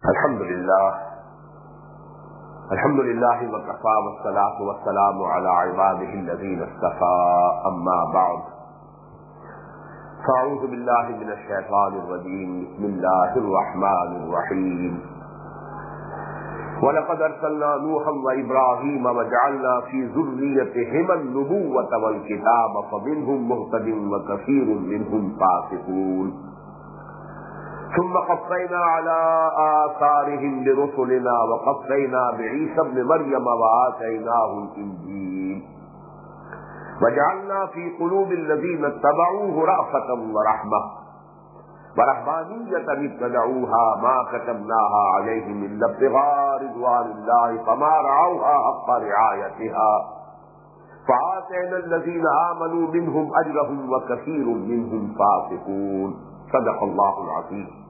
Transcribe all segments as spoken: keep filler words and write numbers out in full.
الحمد لله الحمد لله وكفى والصلاة والسلام على عباده الذين اصطفى أما بعد فأعوذ بالله من الشيطان الرجيم بسم الله الرحمن الرحيم ولقد أرسلنا نوحا وإبراهيم وجعلنا في ذريتهما النبوة والكتاب فمنهم مهتد وكثير منهم فاسقون ثم قفينا على آثارهم برسلنا وقفينا بعيسى ابن مريم وآتيناه الإنجيل وجعلنا في قلوب الذين اتبعوه رأفة ورحمة ورهبانية ابتدعوها ما كتبناها عليهم إلا ابتغاء رضوان الله فما رعوها حق رعايتها فآتينا الذين آمنوا منهم أجرهم وكثير منهم فاسقون صدق الله العظيم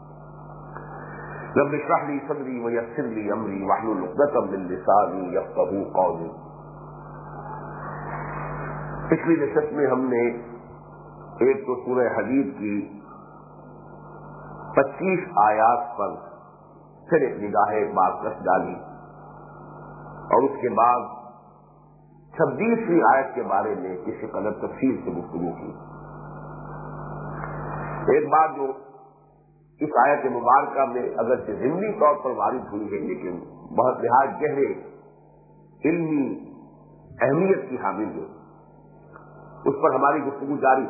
رب اشرح لي صدري ويسر لي امري واحلل عقدة من لساني يفقهوا قولي. پچھلی نشست میں ہم نے ایک تو سورہ حدید کی پچیس آیات پر پھر ایک نگاہ بارکش ڈالی اور اس کے بعد چھبیسویں آیت کے بارے میں کسی قدر تفصیل سے گفتگو کی. ایک بات جو اس آیت مبارکہ میں اگرچہ ضمنی طور پر وارد ہوئی ہے لیکن بہت نہایت گہرے علمی اہمیت کی حامل ہے، اس پر ہماری گفتگو جاری.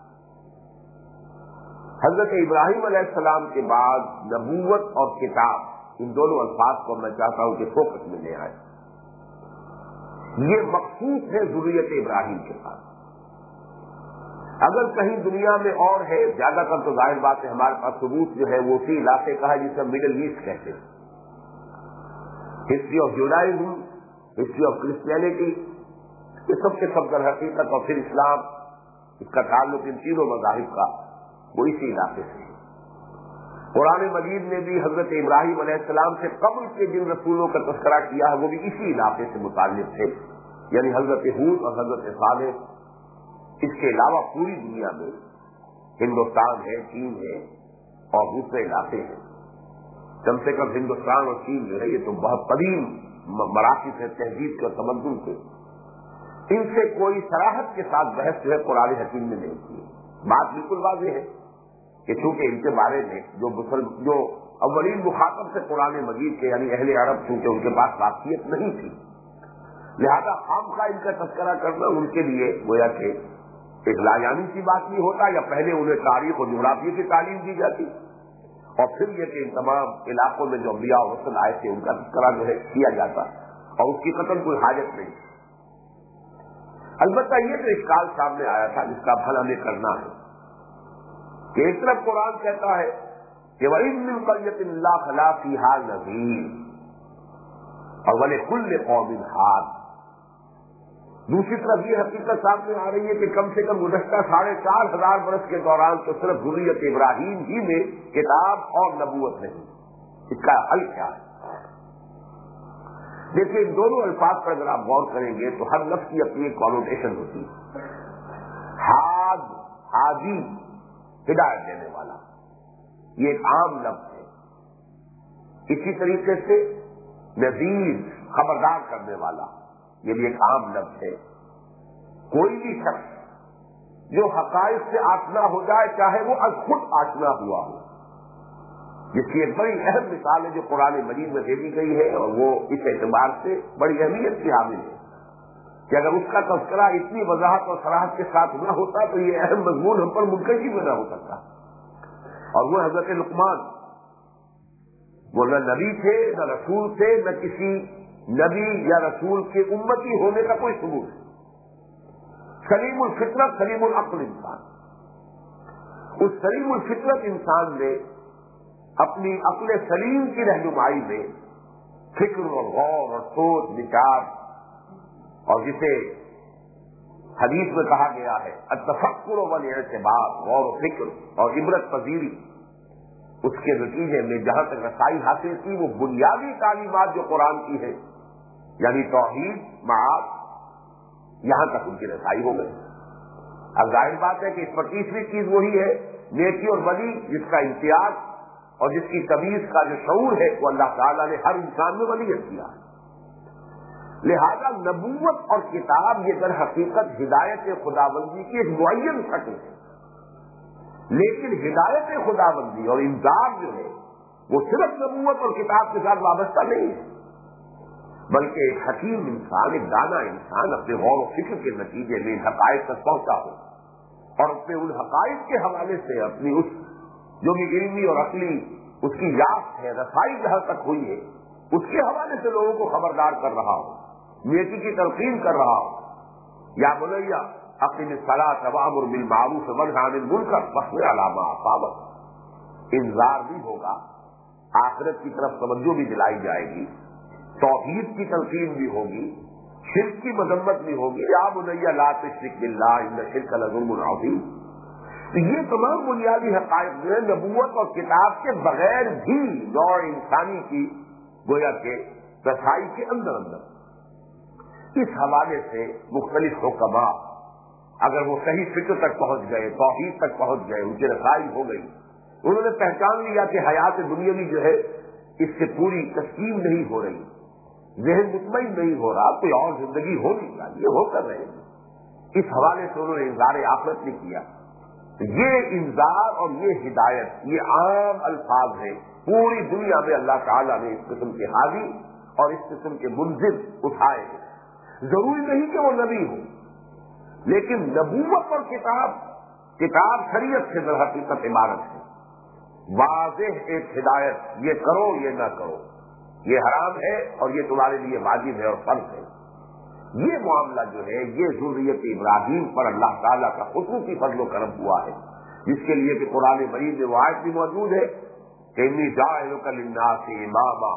حضرت ابراہیم علیہ السلام کے بعد نبوت اور کتاب، ان دونوں الفاظ کو میں چاہتا ہوں کہ فوکس میں لے آئے. یہ مخصوص ہے ذریت ابراہیم کے پاس. اگر کہیں دنیا میں اور ہے، زیادہ تر تو ظاہر بات ہے ہمارے پاس ثبوت جو ہے وہ اسی علاقے کا ہے جسے مڈل ایسٹ کہتے ہیں. History of Judaism, history of Christianity, یہ سب کے سب در حقیقت، اور پھر اسلام، اس کا تعلق ان تینوں مذاہب کا وہ اسی علاقے سے ہے. قرآن مجید نے بھی حضرت ابراہیم علیہ السلام سے قبل کے جن رسولوں کا تذکرہ کیا ہے وہ بھی اسی علاقے سے متعلق تھے، یعنی حضرت ہود اور حضرت صالح. اس کے علاوہ پوری دنیا میں ہندوستان ہے، چین ہے اور دوسرے علاقے ہیں. کم سے کم ہندوستان اور چین جو ہے یہ تو بہت قدیم مراکز ہے تہذیب کے اور تمدن کے. ان سے کوئی صراحت کے ساتھ بحث جو ہے قرآن حکیم نے نہیں کی. بات بالکل واضح ہے کہ چونکہ ان کے بارے میں جو جو اولین مخاطب سے قرآن مجید کے یعنی اہل عرب، چونکہ ان کے پاس واقفیت نہیں تھی، لہذا خام خواہ ان کا تذکرہ کرنا ان کے لیے گویا کہ ایک لایانی سی بات نہیں ہوتا، یا پہلے انہیں تاریخ اور جغرافیہ کی تعلیم دی جاتی اور پھر یہ کہ ان تمام علاقوں میں جو انبیاء اور رسل آئے تھے ان کا تذکرہ جو ہے کیا جاتا اور اس کی قطعاً کوئی حاجت نہیں. البتہ یہ تو اشکال سامنے آیا تھا جس کا بھل ہمیں کرنا ہے کہ ایک طرف قرآن کہتا ہے کہ وَإِن مِّن قَرْيَةٍ إِلَّا خَلَا فِيهَا نَذِيرٌ اور وَلِكُلِّ قَوْمٍ هَادٍ. دوسری طرف یہ حقیقت سامنے آ رہی ہے کہ کم سے کم گزشتہ ساڑھے چار ہزار برس کے دوران تو صرف ذریت ابراہیم ہی میں کتاب اور نبوت نہیں. اس کا حل کیا ہے؟ دیکھیے ان دونوں الفاظ پر اگر آپ غور کریں گے تو ہر لفظ کی اپنی ایک کانوٹیشن ہوتی ہے. ہاد، ہادی، ہدایت دینے والا، یہ ایک عام لفظ ہے. اسی طریقے سے نذیر، خبردار کرنے والا، یہ بھی ایک عام لفظ ہے. کوئی بھی شخص جو حقائق سے آشنا ہو جائے چاہے وہ از خود آشنا ہوا ہو، جس کی ایک بڑی اہم مثال ہے جو قرآن مجید میں دے دی گئی ہے اور وہ اس اعتبار سے بڑی اہمیت کی حامل ہے کہ اگر اس کا تذکرہ اتنی وضاحت اور صراحت کے ساتھ نہ ہوتا تو یہ اہم مضمون ہم پر منتشر نہ ہو سکتا. اور وہ حضرت لقمان، وہ نہ نبی تھے نہ رسول تھے، نہ کسی نبی یا رسول کے امتی ہونے کا کوئی ثبوت ہے. سلیم الفطرت، سلیم العقل انسان. اس سلیم الفطرت انسان نے اپنی عقل سلیم کی رہنمائی میں فکر اور غور اور سوچ بچار، اور جسے حدیث میں کہا گیا ہے التفکر والاعتبار، غور و فکر اور عبرت پذیری، اس کے نتیجے میں جہاں تک رسائی حاصل کی وہ بنیادی تعلیمات جو قرآن کی ہے یعنی توحید، معاد، یہاں تک ان کی رسائی ہو گئی. اب ظاہر بات ہے کہ اس پر تیسری چیز وہی ہے نیکی اور بدی، جس کا امتیاز اور جس کی تمیز کا جو شعور ہے وہ اللہ تعالیٰ نے ہر انسان میں ولیت کیا ہے. لہذا نبوت اور کتاب یہ در حقیقت ہدایت خداوندی کی ایک معین شکل ہے. لیکن ہدایت خداوندی اور انذار جو ہے وہ صرف نبوت اور کتاب کے ساتھ وابستہ نہیں ہے، بلکہ ایک حکیم انسان، ایک دانا انسان اپنے غور و فکر کے نتیجے میں ان حقائق تک پہنچا ہو اور اپنے ان حقائق کے حوالے سے اپنی اس جو بھی علمی اور عقلی اس کی یافت ہے، رسائی جہاں تک ہوئی ہے، اس کے حوالے سے لوگوں کو خبردار کر رہا ہو، نیکی کی تلقین کر رہا ہو. یا بنیا اقم الصلاۃ وامر بالمعروف وانہ عن المنکر واصبر علی ما اصابک. انذار بھی ہوگا، آخرت کی طرف توجہ بھی دلائی جائے گی، توحید کی تلقین بھی ہوگی، شرک کی مذمت بھی ہوگی. یا بنیا لا تشرک باللہ ان الشرک لظلم عظیم. یہ تمام بنیادی حقائق جو ہے نبوت اور کتاب کے بغیر بھی نوع انسانی کی گویا کہ رسائی کے اندر اندر. اس حوالے سے مختلف حکماء اگر وہ صحیح فکر تک پہنچ گئے، توحید تک پہنچ گئے، ان کی رسائی ہو گئی، انہوں نے پہچان لیا کہ حیات دنیاوی جو ہے اس سے پوری تسکین نہیں ہو رہی، ذہن مطمئن نہیں ہو رہا، کوئی اور زندگی ہونی چاہیے، ہو کر رہے ہیں. اس حوالے سے انہوں نے انذار آخرت نہیں کیا. یہ انذار اور یہ ہدایت یہ عام الفاظ ہیں، پوری دنیا میں اللہ تعالیٰ نے اس قسم کے حاوی اور اس قسم کے منذر اٹھائے ہیں. ضروری نہیں کہ وہ نبی ہو، لیکن نبوت اور کتاب کتاب شریعت سے در حقیقت عبارت ہے. واضح ایک ہدایت، یہ کرو یہ نہ کرو، یہ حرام ہے اور یہ تمہارے لیے واجب ہے اور فرض ہے. یہ معاملہ جو ہے یہ ذریت ابراہیم پر اللہ تعالیٰ کا خصوصی فضل و کرم ہوا ہے، جس کے لیے کہ قرآن مجید میں وہ آیت بھی موجود ہے کہ انی جاعلک للناس اماما.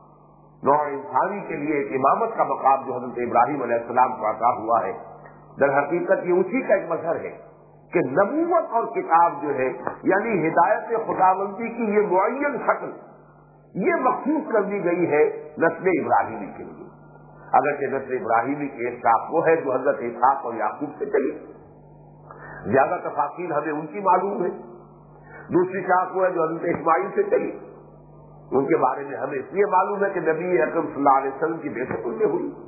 نوع انسانی کے لیے ایک امامت کا مقام جو حضرت ابراہیم علیہ السلام کو عطا ہوا ہے، در حقیقت یہ اسی کا ایک مظہر ہے کہ نبوت اور کتاب جو ہے یعنی ہدایت خداوندی کی یہ معین شکل یہ مخصوص کر دی گئی ہے نسل ابراہیمی کے لیے. اگرچہ نسل ابراہیمی کی ایک شاخ وہ ہے جو حضرت اسحاق اور یعقوب سے چلی، زیادہ تفاصیل ہمیں ان کی معلوم ہے. دوسری شاخ وہ ہے جو حضرت اسماعیل سے چلی، ان کے بارے میں ہمیں اس لیے معلوم ہے کہ نبی اکرم صلی اللہ علیہ وسلم کی بیعت ان میں ہوئی.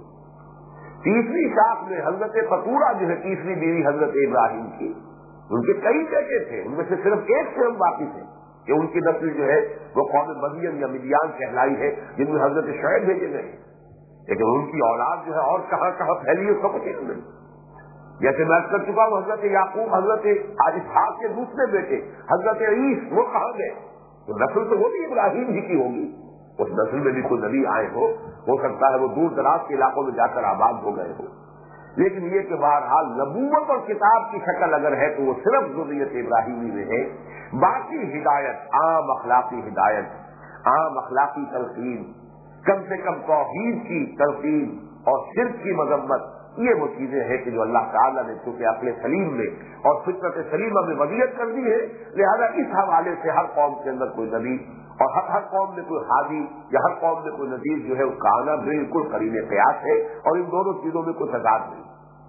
تیسری شاخ میں حضرت فطورہ جو ہے تیسری بیوی حضرت ابراہیم کی، ان کے کئی بیٹے تھے، ان میں سے صرف ایک سے ہم واقف ہیں کہ ان کی نسل جو ہے وہ قوم مدین یا مدیان کہلائی ہے جن میں حضرت شعیب بھیجے گئے، لیکن ان کی اولاد جو ہے اور کہاں کہاں پھیلی اس کو پتہ نہیں. جیسے میں کر چکا ہوں حضرت یعقوب حضرت اسحاق کے دوسرے بیٹے حضرت عیسی وہ کہاں گئے؟ تو نسل تو وہ بھی ابراہیم ہی کی ہوگی، اس نسل میں بھی کوئی نبی آئے ہو ہو سکتا ہے وہ دور دراز کے علاقوں میں جا کر آباد ہو گئے ہو. لیکن یہ کہ بہرحال نبوت اور کتاب کی شکل اگر ہے تو وہ صرف ذریت ابراہیمی میں ہے. باقی ہدایت، عام اخلاقی ہدایت، عام اخلاقی تلقین، کم سے کم توحید کی تلقین اور شرک کی مذمت، یہ وہ چیزیں ہیں کہ جو اللہ تعالیٰ نے چونکہ عقل سلیم میں اور فطرت سلیمہ میں وضعیت کر دی ہے، لہذا اس حوالے سے ہر قوم کے اندر کوئی نبی اور ہر ہر قوم میں کوئی ہادی یا ہر قوم میں کوئی نذیر جو ہے اس کا آنا بالکل قرین قیاس ہے اور ان دونوں چیزوں میں کوئی تضاد نہیں.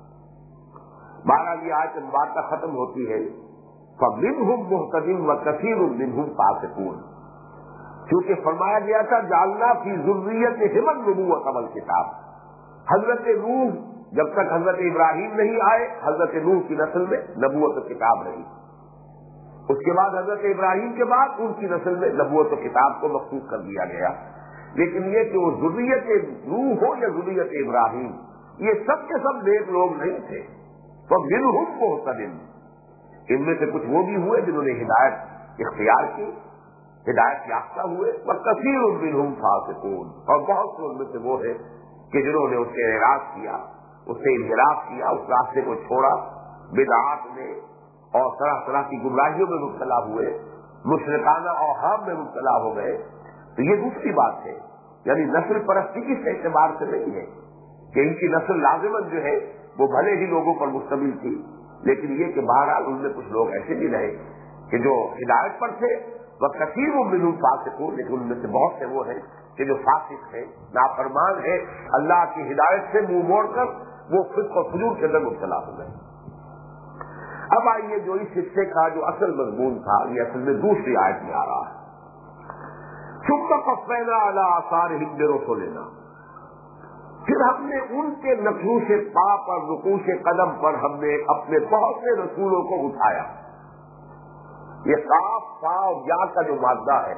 بہرحال یہ آیت مبارکہ ختم ہوتی ہے فَمِنْهُمْ مُهْتَدٍ وَكَثِيرٌ مِّنْهُمْ فَاسِقُونَ. کیونکہ فرمایا گیا تھا جعلنا فی ذریتہم النبوۃ والکتاب. حضرت نوح جب تک حضرت ابراہیم نہیں آئے حضرت نوح کی نسل میں نبوت و کتاب رہی. اس کے بعد حضرت ابراہیم کے بعد ان کی نسل میں نبوت و کتاب کو مخصوص کر دیا گیا. لیکن یہ کہ وہ ذریت نوح ہو یا ذریت ابراہیم، یہ سب کے سب نیک لوگ نہیں تھے. تو منہم مہتدٍ، ان میں سے کچھ وہ بھی ہوئے جنہوں نے ہدایت اختیار کی، ہدایت یافتہ ہوئے، وَكَثِيرٌ مِّنْهُمْ فَاسِقُونَ، اور بہت سے ان میں سے وہ ہے کہ جنہوں نے اس سے اعراض کیا، اس سے انحراف کیا، اس راستے کو چھوڑا، بدعات میں اور طرح طرح کی گمراہیوں میں مبتلا ہوئے، مشرکانہ اوہام میں مبتلا ہو گئے. تو یہ دوسری بات ہے، یعنی نسل پرستی اس اعتبار سے نہیں ہے کہ ان کی نسل لازماً جو ہے وہ بھلے ہی لوگوں پر مشتمل تھی، لیکن یہ کہ بہرحال ان میں کچھ لوگ ایسے بھی رہے کہ جو ہدایت پر تھے وَكَثِيرٌ مِّنْهُمْ فَاسِقُونَ، لیکن ان میں سے بہت سے وہ ہیں کہ جو فاسق ہے، نافرمان ہے، اللہ کی ہدایت سے منہ موڑ کر وہ فسق اور فجور کے اندر مبتلا ہو گئے. اب آئیے جو اس حصے کا جو اصل مضمون تھا یہ اصل میں دوسری آیت میں آ رہا ہے. ثم قفینا علی آثارہم برسلنا، پھر ہم نے ان کے نقوش پا پر، نقوش قدم پر ہم نے اپنے بہت سے رسولوں کو اٹھایا. یہ قاف فا اور یا کا جو مادہ ہے،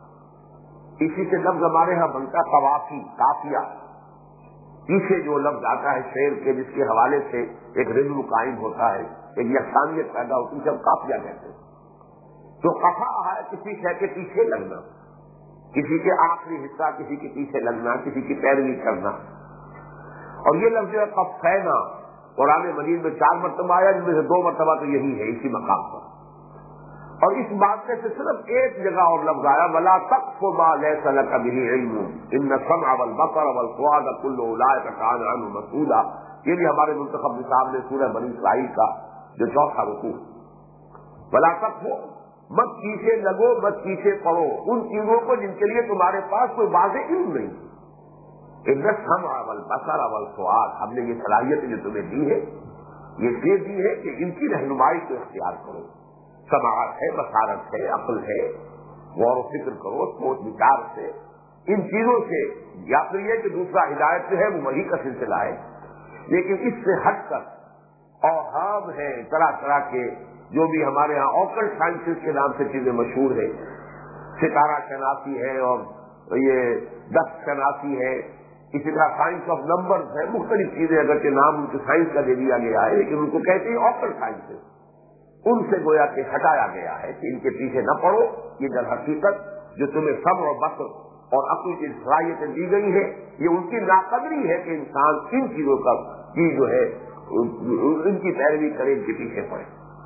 اسی سے لفظ ہمارے ہاں بنتا قوافی، قافیہ. پیچھے جو لفظ آتا ہے شعر کے جس کے حوالے سے ایک رزم قائم ہوتا ہے، ایک یکسانیت پیدا ہوتی ہے، ہم قافیہ کہتے ہیں. تو قفا ہے کسی شے کے پیچھے لگنا، کسی کے آخری حصہ کسی کے پیچھے لگنا، کسی کی پیروی کرنا. اور یہ لفظ ہے قفینا، قرآن مجید میں چار مرتبہ آیا، جن میں سے دو مرتبہ تو یہی ہے اسی مقام پر. اور اس بات میں سے صرف ایک جگہ اور لفظ آیا ولا تقف ما ليس لك به علم ان السمع والبصر والفؤاد كل اولئك كان عنه مسؤولا. یہ بھی ہمارے منتخب نصاب میں سورہ بنی اسرائیل کا جو چوتھا رکوع. ولا تقف، مت پیچھے لگو، مت پیچھے پڑو ان چیزوں کو جن کے لیے تمہارے پاس کوئی واضح علم نہیں. ان السمع والبصر والفؤاد، ہم نے یہ صلاحیت جو تمہیں دی ہے یہ دے دی ہے کہ ان کی رہنمائی کو اختیار کرو. سماعت ہے، بصارت ہے، عقل ہے، غور و فکر کرو، سوچ وچار سے ان چیزوں سے. یا پھر یہ کہ دوسرا ہدایت جو ہے وہ وہی کا سلسلہ ہے، لیکن اس سے ہٹ کر اوہام ہے طرح طرح کے جو بھی ہمارے ہاں اوکل سائنسز کے نام سے چیزیں مشہور ہیں، ستارہ شناسی ہے اور یہ دست شناسی ہے، اسی طرح سائنس آف نمبرز ہے، مختلف چیزیں اگرچہ نام ان کے سائنس کا دے دیا گیا ہے لیکن ان کو کہتے ہیں اوکل سائنسز. ان سے گویا کہ ہٹایا گیا ہے کہ ان کے پیچھے نہ پڑو. یہ در حقیقت جو تمہیں سمع اور بصر اور عقل کی صلاحیتیں دی گئی ہے یہ ان کی ناقدری ہے کہ انسان ان چیزوں کا کی جو ہے ان کی پیروی کرے، ان کے پیچھے پڑے.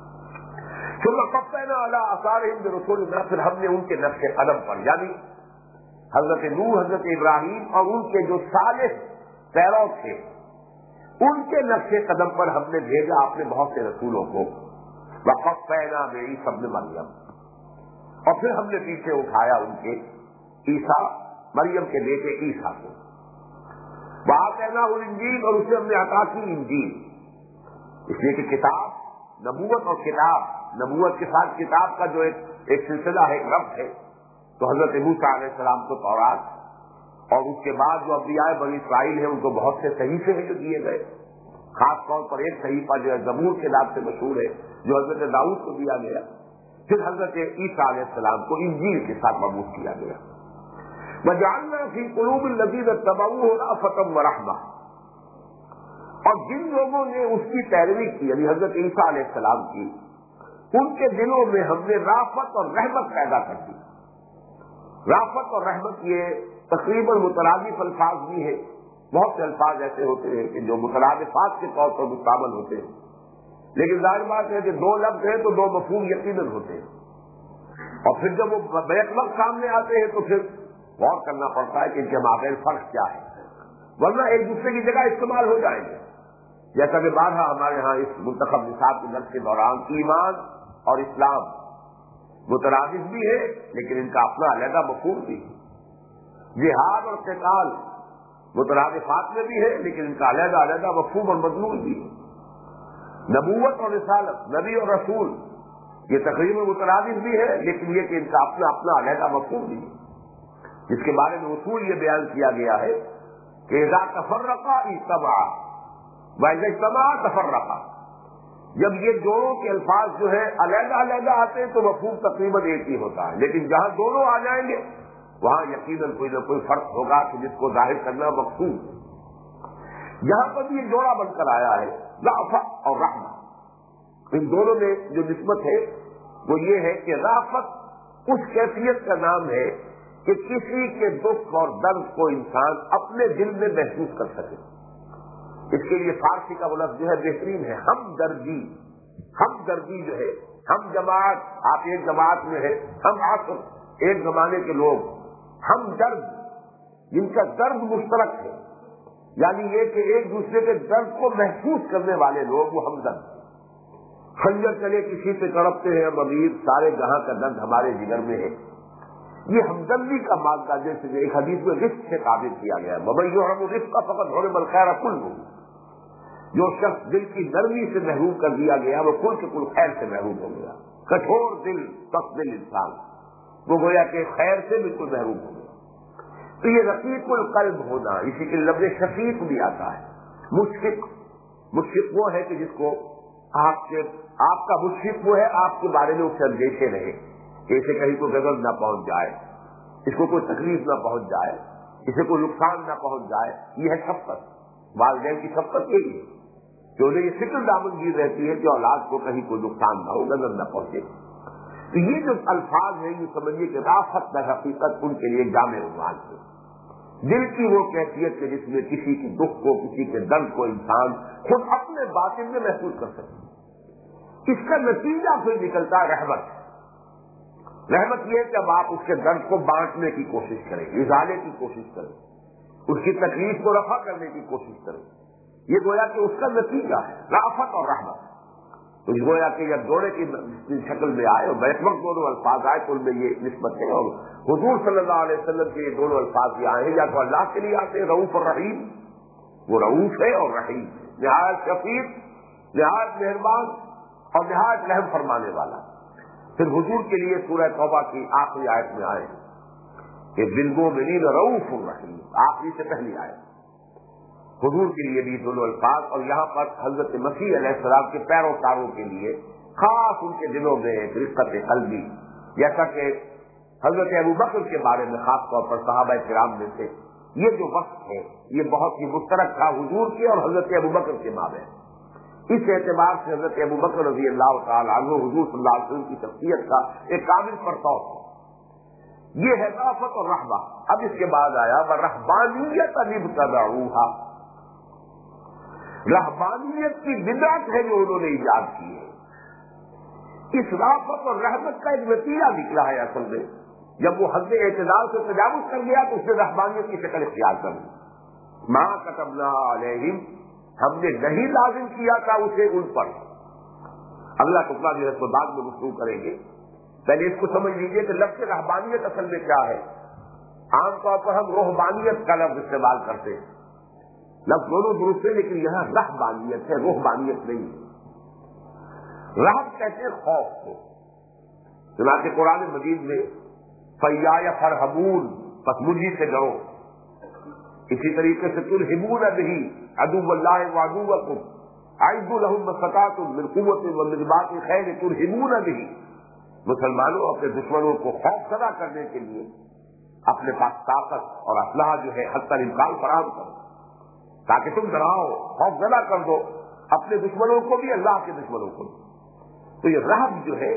ثم قفینا علی آثارہم برسلنا، پھر ہم نے ان کے نقش قدم پر، یعنی حضرت نوح، حضرت ابراہیم اور ان کے جو صالح پیرو تھے ان کے نقش قدم پر ہم نے بھیجا اپنے بہت سے رسولوں کو. وقفینا بعیسی ابن مریم، اور پھر ہم نے پیچھے اٹھایا ان کے عیسیٰ، مریم کے بیٹے عیسیٰ کو. وآتیناہ الانجیل، اور اسے ہم نے عطا کی انجیل. اس لیے کہ کتاب، نبوت اور کتاب، نبوت کے ساتھ کتاب کا جو ایک ایک سلسلہ ہے، ایک ربط ہے. تو حضرت موسیٰ علیہ السلام کو تورات، اور اس کے بعد جو انبیاء بنی اسرائیل ہیں ان کو بہت سے صحیفے ہیں جو دیے گئے. خاص طور پر ایک صحیفہ جو ہے زبور کے نام سے مشہور ہے جو حضرت داؤد کو دیا گیا. پھر حضرت عیسیٰ علیہ السلام کو انجیل کے ساتھ مبعوث کیا گیا. وجعلنا فی قلوب الذین اتبعوہ رأفۃ ورحمۃ، اور جن لوگوں نے اس کی پیروی کی یعنی حضرت عیسیٰ علیہ السلام کی، ان کے دلوں میں ہم نے رافت اور رحمت پیدا کر دی. رافت اور رحمت یہ تقریباً مترادف الفاظ بھی ہیں. بہت سے الفاظ ایسے ہوتے ہیں کہ جو مترادفات کے طور پر مستعمل ہوتے ہیں، لیکن ظاہر بات ہے کہ دو لفظ ہیں تو دو مفہوم یقیناً ہوتے ہیں. اور پھر جب وہ بیک لفظ سامنے آتے ہیں تو پھر غور کرنا پڑتا ہے کہ ان کے مابین فرق کیا ہے، ورنہ ایک دوسرے کی جگہ استعمال ہو جائیں گے. جیسا کہ بارہا ہمارے ہاں اس منتخب نصاب کے درس کے دوران ایمان اور اسلام مترادف بھی ہے لیکن ان کا اپنا علیحدہ مفہوم بھی ہے. جہاد اور قتال مترادفات میں بھی ہے لیکن ان کا علیحدہ علیحدہ مفہوم اور مضمون بھی ہے. نبوت اور رسالت، نبی اور رسول، یہ تقریباً مترادف بھی ہے لیکن یہ کہ ان کا اپنا اپنا علیحدہ مفہوم بھی ہے، جس کے بارے میں اصول یہ بیان کیا گیا ہے کہ اذا تفرقا اجتمعا واذا اجتمعا تفرقا. جب یہ دونوں کے الفاظ جو ہے علیحدہ علیحدہ آتے ہیں تو مفہوم تقریباً ایک ہی ہوتا ہے، لیکن جہاں دونوں آ جائیں گے وہاں یقیناً کوئی نہ کوئی فرق ہوگا کہ جس کو ظاہر کرنا مقصود. یہاں پر بھی یہ جوڑا بن کر آیا ہے رافت اور رحمت. ان دونوں میں جو نسبت ہے وہ یہ ہے کہ رافت اس کیفیت کا نام ہے کہ کسی کے دکھ اور درد کو انسان اپنے دل میں محسوس کر سکے. اس کے لیے فارسی کا وہ لفظ جو ہے بہترین ہے، ہم دردی. ہم دردی جو ہے، ہم جماعت، آپ ایک جماعت میں ہے، ہم آپ ایک زمانے کے لوگ، ہم درد جن کا درد مشترک ہے، یعنی یہ کہ ایک دوسرے کے درد کو محسوس کرنے والے لوگ وہ ہمدرد. خنجر چلے کسی پہ تڑپتے ہیں امیر، سارے جہاں کا درد ہمارے جگر میں ہے. یہ ہمدردی کا مادہ جیسے ایک حدیث میں رفق سے تعبیر کیا گیا ہے. وَمَن يُحْرَمْ الرِّفْقَ فَقَدْ حُرِمَ الْخَيْرَ كُلُّهُ. جو شخص دل کی نرمی سے محروم کر دیا گیا وہ کل کے کل خیر سے محروم ہو گیا. کٹھور دل، سخت دل انسان وہ گویا کہ خیر سے بالکل محروم ہو گیا. تو یہ رقیق القلب ہونا، اسی کے لفظ شفیق بھی آتا ہے۔ مشفق، مشفق وہ ہے کہ جس کو آپ کے آپ کا مشفق وہ ہے آپ کے بارے میں اس سے اندیشے رہے کہ اسے کہیں کوئی غضب نہ پہنچ جائے، اس کو کوئی تکلیف نہ پہنچ جائے، اسے کوئی نقصان نہ پہنچ جائے۔ یہ ہے شفقت، والدین کی شفقت یہی ہے کہ انہیں یہ فکر دامنگیر رہتی ہے کہ اولاد کو کہیں کوئی نقصان نہ ہو، غضب نہ پہنچے۔ تو یہ جو الفاظ ہیں یہ سمجھیے کہ رافت در حقیقت ان کے لیے جامع عنوان ہے، دل کی وہ کیفیت کہ جس میں کسی کے دکھ کو، کسی کے درد کو انسان خود اپنے باطن میں محسوس کر سکے۔ اس کا نتیجہ پھر نکلتا ہے رحمت۔ رحمت یہ ہے کہ اب آپ اس کے درد کو بانٹنے کی کوشش کریں، ازالے کی کوشش کریں، اس کی تکلیف کو رفع کرنے کی کوشش کریں۔ یہ گویا کہ اس کا نتیجہ ہے رافت اور رحمت۔ تو گویا کہ جب جوڑے کی شکل میں آئے اور بیک وقت دونوں الفاظ آئے تو ان میں یہ نسبت ہے، اور حضور صلی اللہ علیہ وسلم کے یہ دونوں الفاظ بھی آئے ہیں یا تو اللہ کے لیے آتے ہیں رؤوف اور رحیم، وہ رؤوف ہے اور رحیم، نہایت شفیق، نہایت مہربان اور نہایت رحم فرمانے والا۔ پھر حضور کے لیے سورہ توبہ کی آخری آیت میں آئے کہ بالمؤمنین رؤوف الرحیم، آخری سے پہلی آیت حضور کے لیے بھی دونوں الفاظ، اور یہاں پر حضرت مسیح علیہ السلام کے پیروکاروں کے لیے خاص ان کے دلوں میں ایک رقت قلبی، جیسا کہ حضرت ابوبکر کے بارے میں خاص طور پر صحابہ کرام میں سے یہ جو وقت ہے یہ بہت ہی مشترک تھا حضور کے اور حضرت ابوبکر کے مابین۔ اس اعتبار سے حضرت ابوبکر رضی اللہ تعالیٰ عنہ حضور صلی اللہ علیہ وسلم کی شخصیت کا ایک کامل پرتوق ہے۔ یہ ہے رافت اور رحمہ۔ اب اس کے بعد آیا رہبانیت ابتدعوہا، رہبانیت کی بدعت ہے جو انہوں نے ایجاد کی ہے۔ اس رافت اور رحمت کا ایک نتیجہ نکلا ہے اصل میں، جب وہ حد اعتدال سے تجاوز کر گیا تو اس نے رہبانیت کی شکل اختیار کر لی۔ ما کتبنا علیہم، ہم نے نہیں لازم کیا تھا اسے ان پر۔ اگلا ٹکڑا جو ہے تو بعد میں گفتگو کریں گے، پہلے اس کو سمجھ لیجیے کہ لفظ رہبانیت اصل میں کیا ہے۔ عام طور پر ہم روحبانیت کا لفظ استعمال کرتے ہیں، لفظ دونوں درست ہے لیکن یہاں رہبانیت ہے، روحبانیت نہیں ہے۔ رہب کہتے ہیں خوف کو، چنانچہ قرآن مجید میں فَإِيَّايَ فَارْهَبُونِ، پس مجھے سے ڈرو۔ اسی طریقے سے تُرْهِبُونَ بِهِ عَدُوَّ اللَّهِ وَعَدُوَّكُمْ أَعِدُّوا لَهُم مَّا اسْتَطَعْتُم مِّن قُوَّةٍ وَمِن رِّبَاطِ الْخَيْلِ تُرْهِبُونَ بِهِ، مسلمانوں اپنے دشمنوں کو خوف زدہ کرنے کے لیے اپنے پاس طاقت اور اسلحہ جو ہے حتی الامکان فراہم کرو تاکہ تم ڈراؤ، خوف زدہ کر دو اپنے دشمنوں کو بھی، اللہ کے دشمنوں کو بھی۔ تو یہ رہب جو ہے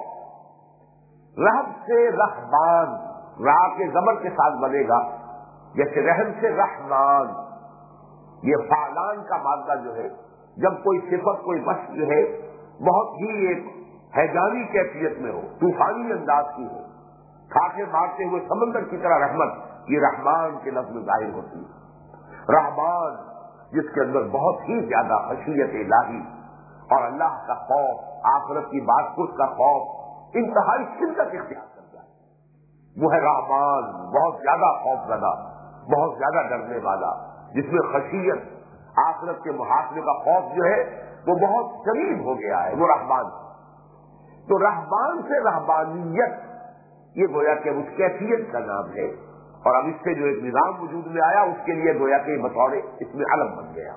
خوف، رہب سے رہبان، راہ کے زبر کے ساتھ بنے گا، جیسے رحم سے رحمان۔ یہ فعلان کا مادہ جو ہے، جب کوئی صفت کوئی وصف جو ہے بہت ہی ایک ہیجانی کیفیت میں ہو، طوفانی انداز کی ہو، کھاکے مارتے ہوئے سمندر کی طرح رحمت، یہ رحمان کے لفظ میں ظاہر ہوتی ہے۔ رحمان جس کے اندر بہت ہی زیادہ خشیت الہی اور اللہ کا خوف، آخرت کی بادشاہت کا خوف انتہائی شدت اختیار کر جائے، وہ ہے رحمان، بہت زیادہ خوف زدہ، بہت زیادہ ڈرنے والا، جس میں خشیت، آخرت کے محاسبے کا خوف جو ہے وہ بہت قریب ہو گیا ہے، وہ رحمان۔ تو رحمان سے رہبانیت یہ گویا کہ اس کیفیت کا نام ہے، اور اب اس سے جو ایک نظام وجود میں آیا اس کے لیے گویا کہ بطور اس میں علم بن گیا۔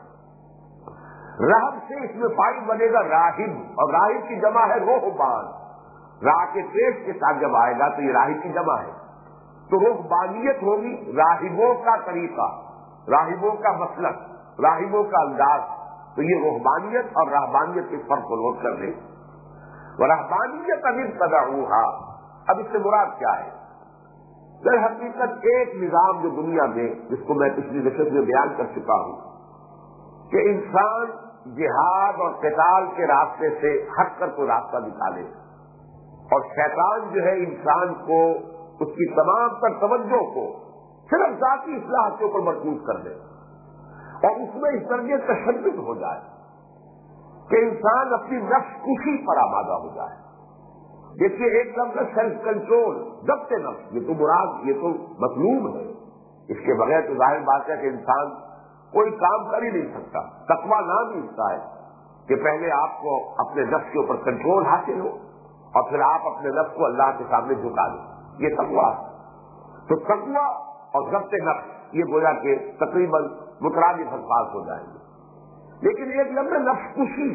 رہب سے اس میں فائل بنے گا راہب، اور راہب کی جمع ہے روحبان، راہ کے پیش کے ساتھ جب آئے گا تو یہ راہب کی جمع ہے۔ تو روحبانیت ہوگی راہبوں کا طریقہ، راہبوں کا مسلک، راہبوں کا انداز۔ تو یہ روحبانیت اور رہبانیت کے فرق کو نوٹ کر لیں۔ رہبانیت اب ابتدعوہا، اب اس سے مراد کیا ہے؟ در حقیقت ایک نظام جو دنیا میں، جس کو میں پچھلی نشست میں بیان کر چکا ہوں کہ انسان جہاد اور قتال کے راستے سے ہٹ کر کوئی راستہ نکالے، اور شیطان جو ہے انسان کو، اس کی تمام تر توجہ کو صرف ذاتی اصلاح کے اوپر مرکوز کر دے، اور اس میں اس طرح تشدد ہو جائے کہ انسان اپنی نفس کشی پر آمادہ ہو جائے۔ دیکھیے ایک لفظ ہے سیلف کنٹرول، ضبط نفس، یہ تو مراد، یہ تو مطلوب ہے، اس کے بغیر تو ظاہر بات ہے کہ انسان کوئی کام کر ہی نہیں سکتا۔ تقویٰ نام ہی اس کا ہے کہ پہلے آپ کو اپنے نفس کے اوپر کنٹرول حاصل ہو، اور پھر آپ اپنے نفس کو اللہ کے سامنے جھکا دیں، یہ تقویٰ ہے۔ تو تقویٰ اور ضبط نفس یہ گویا کہ تقریباً مترادف الفاظ ہو جائیں گے. لیکن ایک لفظ نفس کشی،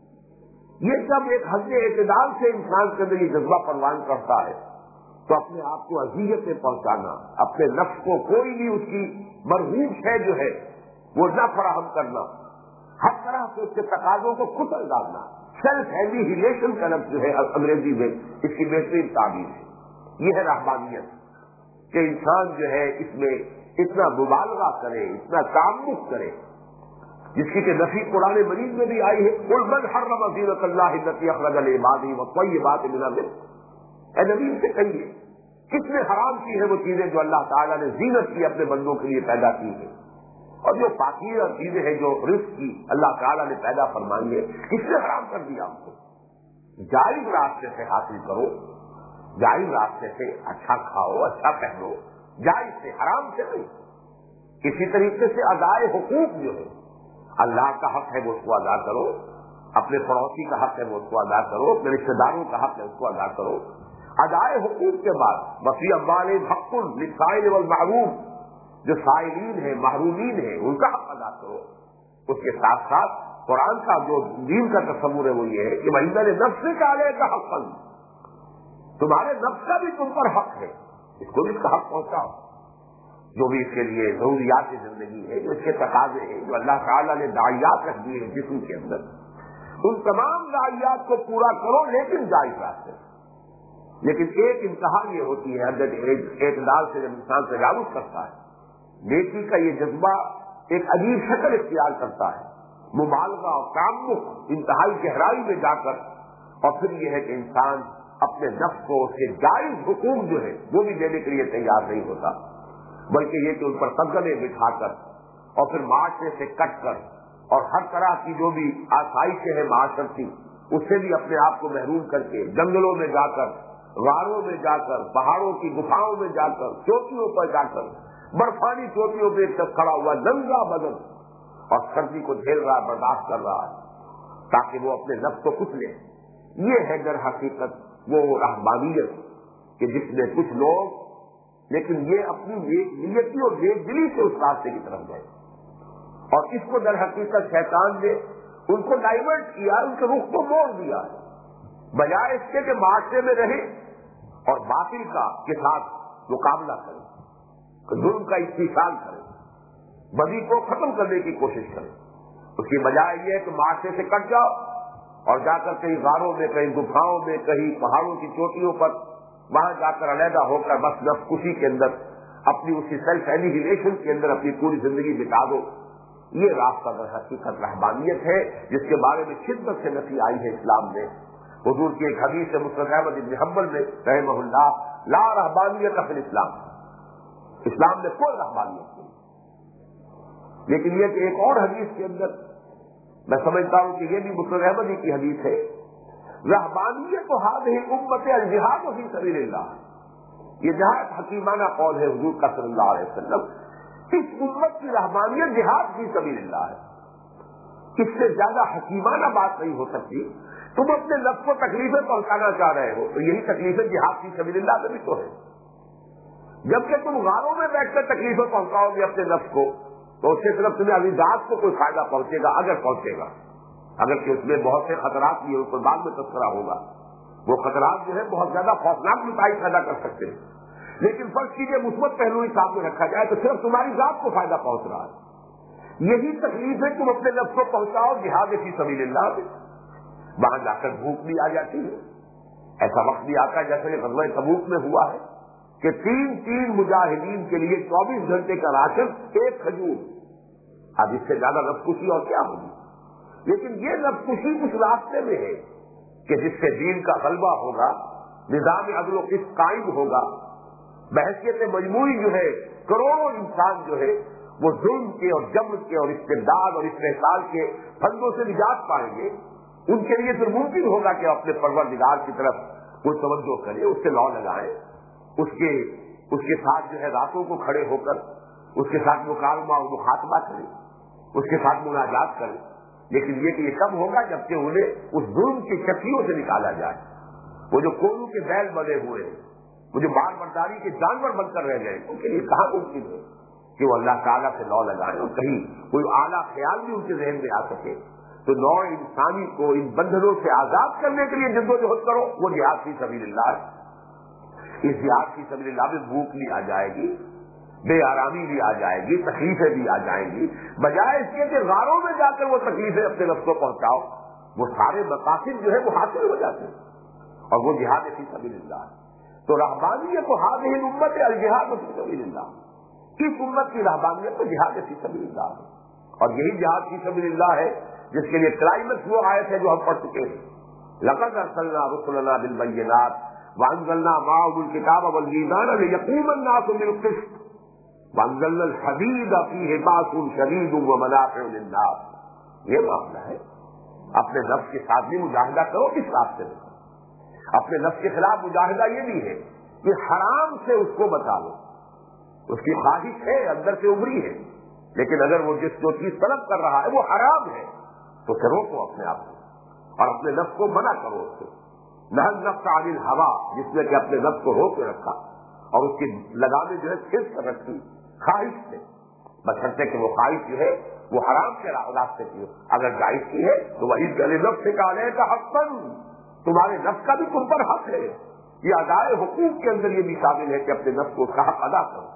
یہ جب ایک حد اعتدال سے انسان کے اندر یہ جذبہ پروان کرتا ہے تو اپنے آپ کو اذیتیں پہنچانا، اپنے نفس کو کوئی بھی اس کی مرغوب شے جو ہے وہ نہ فراہم کرنا، ہر طرح سے اس کے تقاضوں کو کچل ڈالنا، سیلف اینیہیلیشن کا لفظ جو ہے انگریزی میں اس کی بہترین تعبیر ہے. یہ ہے رہبانیت کہ انسان جو ہے اس میں اتنا مبالغہ کرے، اتنا تعمق کرے، جس کی کہ نفی قرآن مجید میں بھی آئی ہے. قل من حرم زینۃ اللہ التی اخرج لعبادہ والطیبات من الرزق. اے نبی سے کہیے کس نے حرام کی ہے وہ چیزیں جو اللہ تعالیٰ نے زینت کی اپنے بندوں کے لیے پیدا کی ہے، اور جو پاکیزہ چیزیں ہیں جو رزق کی اللہ تعالیٰ نے پیدا فرمائی ہے، کس نے حرام کر دیا ہم کو؟ جائز راستے سے حاصل کرو، جائز راستے سے اچھا کھاؤ، اچھا پہنو، جائز سے، حرام سے نہیں. اسی طریقے سے ادائے حقوق جو ہے، اللہ کا حق ہے وہ اس کو ادا کرو، اپنے پڑوسی کا حق ہے وہ اس کو ادا کرو، اپنے رشتے داروں کا حق ہے اس کو ادا کرو. ادائے حقوق کے بعد وفی اموالہم حق للسائل والمحروم، جو سائلین ہیں محرومین ہیں ان کا حق ادا کرو. اس کے ساتھ ساتھ قرآن کا جو دین کا تصور ہے وہ یہ ہے کہ وَإِنَّ لِنَفْسِكَ عَلَيْكَ حَقًّا، تمہارے نفس کا بھی تم پر حق ہے، اس کو بھی اس کا حق پہنچاؤ. جو بھی اس کے لیے ضروریات زندگی ہے، جو اس کے تقاضے ہیں، جو اللہ تعالیٰ نے داعیات رکھ دیے ہیں جسم کے اندر، ان تمام داعیات کو پورا کرو لیکن جائز راستے. لیکن ایک انتہا یہ ہوتی ہے حد اعتدال سے جب انسان تجاوز کرتا ہے، نیکی کا یہ جذبہ ایک عجیب شکل اختیار کرتا ہے، مبالغہ اور تعمق انتہائی گہرائی میں جا کر، اور پھر یہ ہے کہ انسان اپنے نفس کو اس کے جائز حقوق جو ہے وہ بھی دینے کے لیے تیار نہیں ہوتا، بلکہ یہ کہ ان پر تغلے بٹھا کر اور پھر معاشرے سے کٹ کر اور ہر طرح کی جو بھی آسائشیں ہیں معاشرتی اس سے بھی اپنے آپ کو محروم کر کے جنگلوں میں جا کر، غاروں میں جا کر، پہاڑوں کی گفاؤں میں جا کر، چوٹیوں پر جا کر، برفانی چوٹیوں پہ ایک شخص کھڑا ہوا ننگا بدن اور سردی کو جھیل رہا، برداشت کر رہا ہے تاکہ وہ اپنے نفس کو کچھ لے. یہ ہے در حقیقت وہ رہبانیت کہ جس میں کچھ لوگ لیکن یہ اپنی نیتی اور نیک دلی سے اس راستے کی طرف گئے، اور اس کو در حقیقت شیطان نے ان کو ڈائیورٹ کیا، ان کے رخ کو موڑ دیا، بجائے اس کے کہ معاشرے میں رہے اور باطل کا کے ساتھ مقابلہ کرے، ظلم کا استحصال کرے، بدی کو ختم کرنے کی کوشش کرے. اس کی بجائے یہ ہے کہ معاشرے سے کٹ جاؤ اور جا کر کہیں غاروں میں، کہیں گفاؤں میں، کہیں پہاڑوں کی چوٹیوں پر وہاں جا کر علیحدہ ہو کر بس نفس خوشی کے اندر اپنی اسی سیلف اینیہیلیشن کے اندر اپنی پوری زندگی بتا دو. یہ راستہ در حقیقت رہبانیت ہے جس کے بارے میں شدت سے نفی آئی ہے اسلام میں. حضور کی ایک حدیث ہے مسند احمد بن حنبل میں رحمہ اللہ، لا رہبانیت فی الاسلام، اسلام میں کوئی رہبانیت نہیں. لیکن یہ کہ ایک اور حدیث کے اندر میں سمجھتا ہوں کہ یہ بھی مسند احمد ہی کی حدیث ہے، رہبانیت و هذه امت الجہاد فی سبیل اللہ. یہ جہاد حکیمانہ قول ہے حضور کا صلی اللہ علیہ وسلم، اس امت کی رہبانیت جہاد فی سبیل اللہ ہے. اس سے زیادہ حکیمانہ بات نہیں ہو سکتی. تم اپنے نفس کو تکلیفیں پہنچانا چاہ رہے ہو تو یہی تکلیفیں جہاد فی سبیل اللہ میں بھی تو ہے. جبکہ تم غاروں میں بیٹھ کر تکلیفیں پہنچاؤ گے اپنے نفس کو تو اس سے صرف تمہیں ابھی ذات کو کوئی فائدہ پہنچے گا، اگر پہنچے گا، اگر کہ اس میں بہت سے خطرات بھی ہیں، اس پر بعد میں تذکرہ ہوگا. وہ خطرات جو ہے بہت زیادہ خوفناک نتائج پیدا کر سکتے ہیں. لیکن فرض کیجیے مثبت پہلو ہی سامنے رکھا جائے تو صرف تمہاری ذات کو فائدہ پہنچ رہا ہے. یہی تکلیف ہے، تم اپنے نفس کو پہنچاؤ جہاد فی سبیل اللہ میں، وہاں جا کر بھوک بھی آ جاتی ہے. ایسا وقت بھی آتا ہے جیسے کہ غزوہ تبوک میں ہوا ہے کہ تین تین مجاہدین کے لیے چوبیس گھنٹے کا راشن ایک کھجور. اب اس سے زیادہ نفس کشی اور کیا ہوگی؟ لیکن یہ نفس کشی اس راستے میں ہے کہ جس سے دین کا غلبہ ہوگا، نظام عدل و قسط قائم ہوگا، بحثیت مجموعی جو ہے کروڑوں انسان جو ہے وہ ظلم کے اور جبر کے اور استبداد اور استحصال کے پھندوں سے نجات پائیں گے. ان کے لیے پھر ممکن ہوگا کہ اپنے پروردگار کی طرف کوئی توجہ کرے، اس سے لو لگائے، اس کے اس کے ساتھ جو ہے راتوں کو کھڑے ہو کر اس کے ساتھ مکالمہ اور مخاطبہ کرے، اس کے ساتھ مناجات کرے. لیکن یہ کہ یہ کب ہوگا؟ جبکہ انہیں اس ظلم کی چکیوں سے نکالا جائے. وہ جو کولو کے بیل بنے ہوئے ہیں وہ جو مال برداری کے جانور بن کر رہ گئے ان کے لیے کہاں ممکن ہے کہ وہ اللہ تعالیٰ سے لو لگائیں اور کہیں کوئی اعلیٰ خیال بھی ان کے ذہن میں آ سکے. تو نوع انسانی کو ان بندھنوں سے آزاد کرنے کے لیے جدوجہد کرو، وہ جہاد فی سبیل اللہ ہے. اس جہاد فی سبیل اللہ میں بھوک بھی آ جائے گی، بے آرامی بھی آ جائے گی، تکلیفیں بھی آ جائیں گی، بجائے اس کے کہ غاروں میں جا کر وہ تکلیفیں اپنے نفس کو پہنچاؤ، وہ سارے مقاصد جو ہے وہ حاصل ہو جاتے ہیں اور وہ جہاد فی سبیل اللہ ہے. تو رہبانیت کو هذه الامت الجہاد فی سبیل اللہ، اس امت کی رہبانیت تو جہاد فی سبیل اللہ ہے. اور یہی جہاد فی سبیل اللہ ہے جس کے لیے کلائمیکس وہ آیت ہے جو ہم پڑھ چکے ہیں. لقد ارسلنا رسلنا بالبینات وانزلنا معهم الکتاب والمیزان لیقوم الناس بالقسط وانزلنا الحدید فیہ باس شدید ومنافع للناس. یہ معاملہ ہے. اپنے نفس کے ساتھ بھی مجاہدہ کرو کس راستے میں. اپنے نفس کے خلاف مجاہدہ یہ بھی ہے کہ حرام سے اس کو بچا لو. اس کی خواہش ہے اندر سے ابری ہے، لیکن اگر وہ جس جو چیز طلب کر رہا ہے وہ حرام ہے تو پھر روکو اپنے آپ کو اور اپنے نفس کو منع کرو اس سے. نہ نفس عن الہوا، جس نے کہ اپنے نفس کو روک کے رکھا اور اس کی لگامیں جو ہے کھینچ کر رکھی خواہش سے، بشرطے کہ وہ خواہش جو ہے وہ حرام کے راستے کی ہو. اگر جائز کی ہے تو وہی گلے نفس سے کہا کا حق، تمہارے نفس کا بھی تم پر حق ہے. یہ ادائے حقوق کے اندر یہ بھی شامل ہے کہ اپنے نفس کو اس کا حق ادا کرو.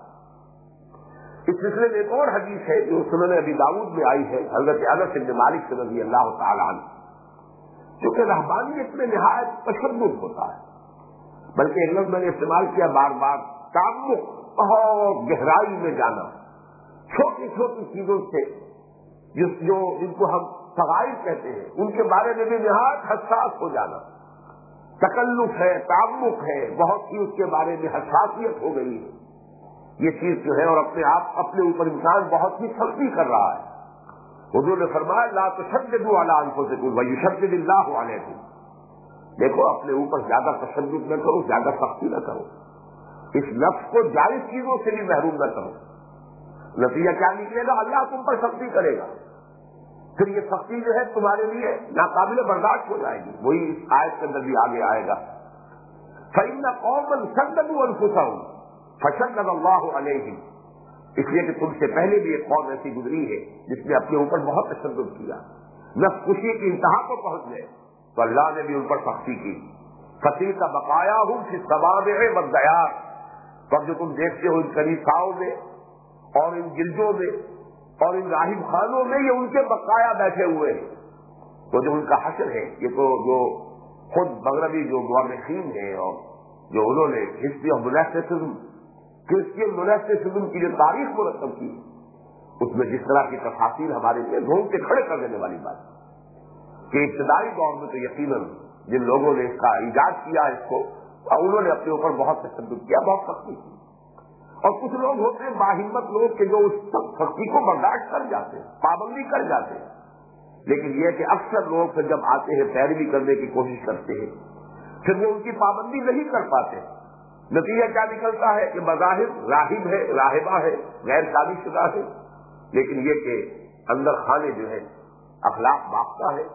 اس سلسلے میں ایک اور حدیث ہے جو سنن ابی داؤد میں آئی ہے حضرت انس بن مالک سے رضی اللہ تعالی عنہ. کیونکہ رہبانیت میں نہایت تشدد ہوتا ہے، بلکہ ایک لفظ میں نے استعمال کیا بار بار، تعمق، بہت گہرائی میں جانا، چھوٹی چھوٹی چیزوں سے جس جو جن کو ہم صغائر کہتے ہیں ان کے بارے میں بھی نہایت حساس ہو جانا. تکلف ہے، تعمق ہے، بہت سی اس کے بارے میں حساسیت ہو گئی ہے. یہ چیز جو ہے اور اپنے آپ اپنے اوپر انسان بہت ہی سختی کر رہا ہے. حضور نے فرمایا لا تشددوا علی انفسکم ویشدد اللہ علیکم. دیکھو اپنے اوپر زیادہ تشدد نہ کرو، زیادہ سختی نہ کرو، اس نفس کو جائز چیزوں سے بھی محروم نہ کرو. نتیجہ کیا نکلے گا؟ اللہ تم پر سختی کرے گا. پھر یہ سختی جو ہے تمہارے لیے ناقابل برداشت ہو جائے گی. وہی اس آیت کے اندر بھی آگے آئے گا. فَإِنَّ قَوْمًا شَدَّدُوا أَنفُسَهُمْ فَشَدَّدَ اللَّهُ عَلَيْهِمْ. اس لیے کہ تم سے پہلے بھی ایک قوم ایسی گزری ہے جس نے اپنے اوپر بہت تشدد کیا، نفس خوشی کی انتہا کو پہنچ گئے تو اللہ نے بھی ان پر سختی کی. فَسِيقَ بَقَايَاهُمْ فِي الصَّوَامِعِ وَالدَّيَارِ. تو اب جو تم دیکھتے ہو ان کنیساؤں میں اور ان گرجوں میں اور ان راہب خانوں میں یہ ان کے بقایا بیٹھے ہوئے ہیں. تو جو ان کا حشر ہے، یہ تو جو خود مغربی جو مورخین ہیں اور جو انہوں نے history of monasticism, Christian monasticism کی جو تاریخ مرتب کی، اس میں جس طرح کی تفاصیل ہمارے لیے ڈھونڈ کے کھڑے کر دینے والی بات کہ ابتدائی دور میں تو یقیناً جن لوگوں نے اس کا ایجاد کیا اس کو، انہوں نے اپنے اوپر بہت تشدد کیا، بہت سختی کی. اور کچھ لوگ ہوتے ہیں باہمت لوگ کہ جو اس سختی کو برداشت کر جاتے ہیں، پابندی کر جاتے ہیں. لیکن یہ کہ اکثر لوگ پھر جب آتے ہیں پیروی کرنے کی کوشش کرتے ہیں پھر وہ ان کی پابندی نہیں کر پاتے. نتیجہ کیا نکلتا ہے کہ بظاہر راہب ہے، راہبہ ہے، غیر شادی شدہ ہے، لیکن یہ کہ اندر خانے جو ہے اخلاق باختہ ہے،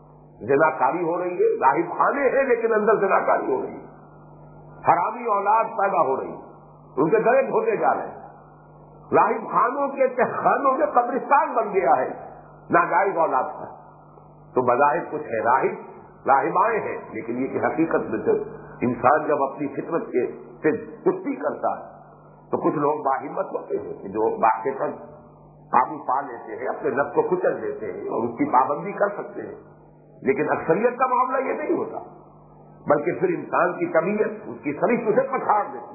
زناکاری ہو رہی ہے. راہب خانے ہیں لیکن اندر زناکاری ہو رہی ہے، حرامی اولاد پیدا ہو رہی ہے، ان کے گلے دھوتے جا رہے ہیں. راہب خانوں کے تہخانوں میں قبرستان بن گیا ہے ناجائز اولاد کا. تو بظاہر کچھ ہے راہب، راہبائیں ہیں، لیکن یہ کہ حقیقت میں تو انسان جب اپنی فطرت کے سے کشتی کرتا ہے تو کچھ لوگ باہمت ہوتے ہیں کہ جو واقع پر قابو پا لیتے ہیں، اپنے نفس کو کچل دیتے ہیں اور اس کی پابندی کر سکتے ہیں. لیکن اکثریت کا معاملہ یہ نہیں ہوتا، بلکہ پھر انسان کی طبیعت اس کی سرشت اسے پچھاڑ دیتی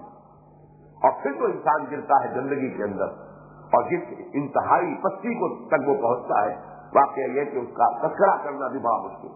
اور پھر تو انسان گرتا ہے زندگی کے اندر اور جس انتہائی پستی کو تک وہ پہنچتا ہے. واقعہ یہ کہ اس کا تذکرہ کرنا بھی بڑا مشکل.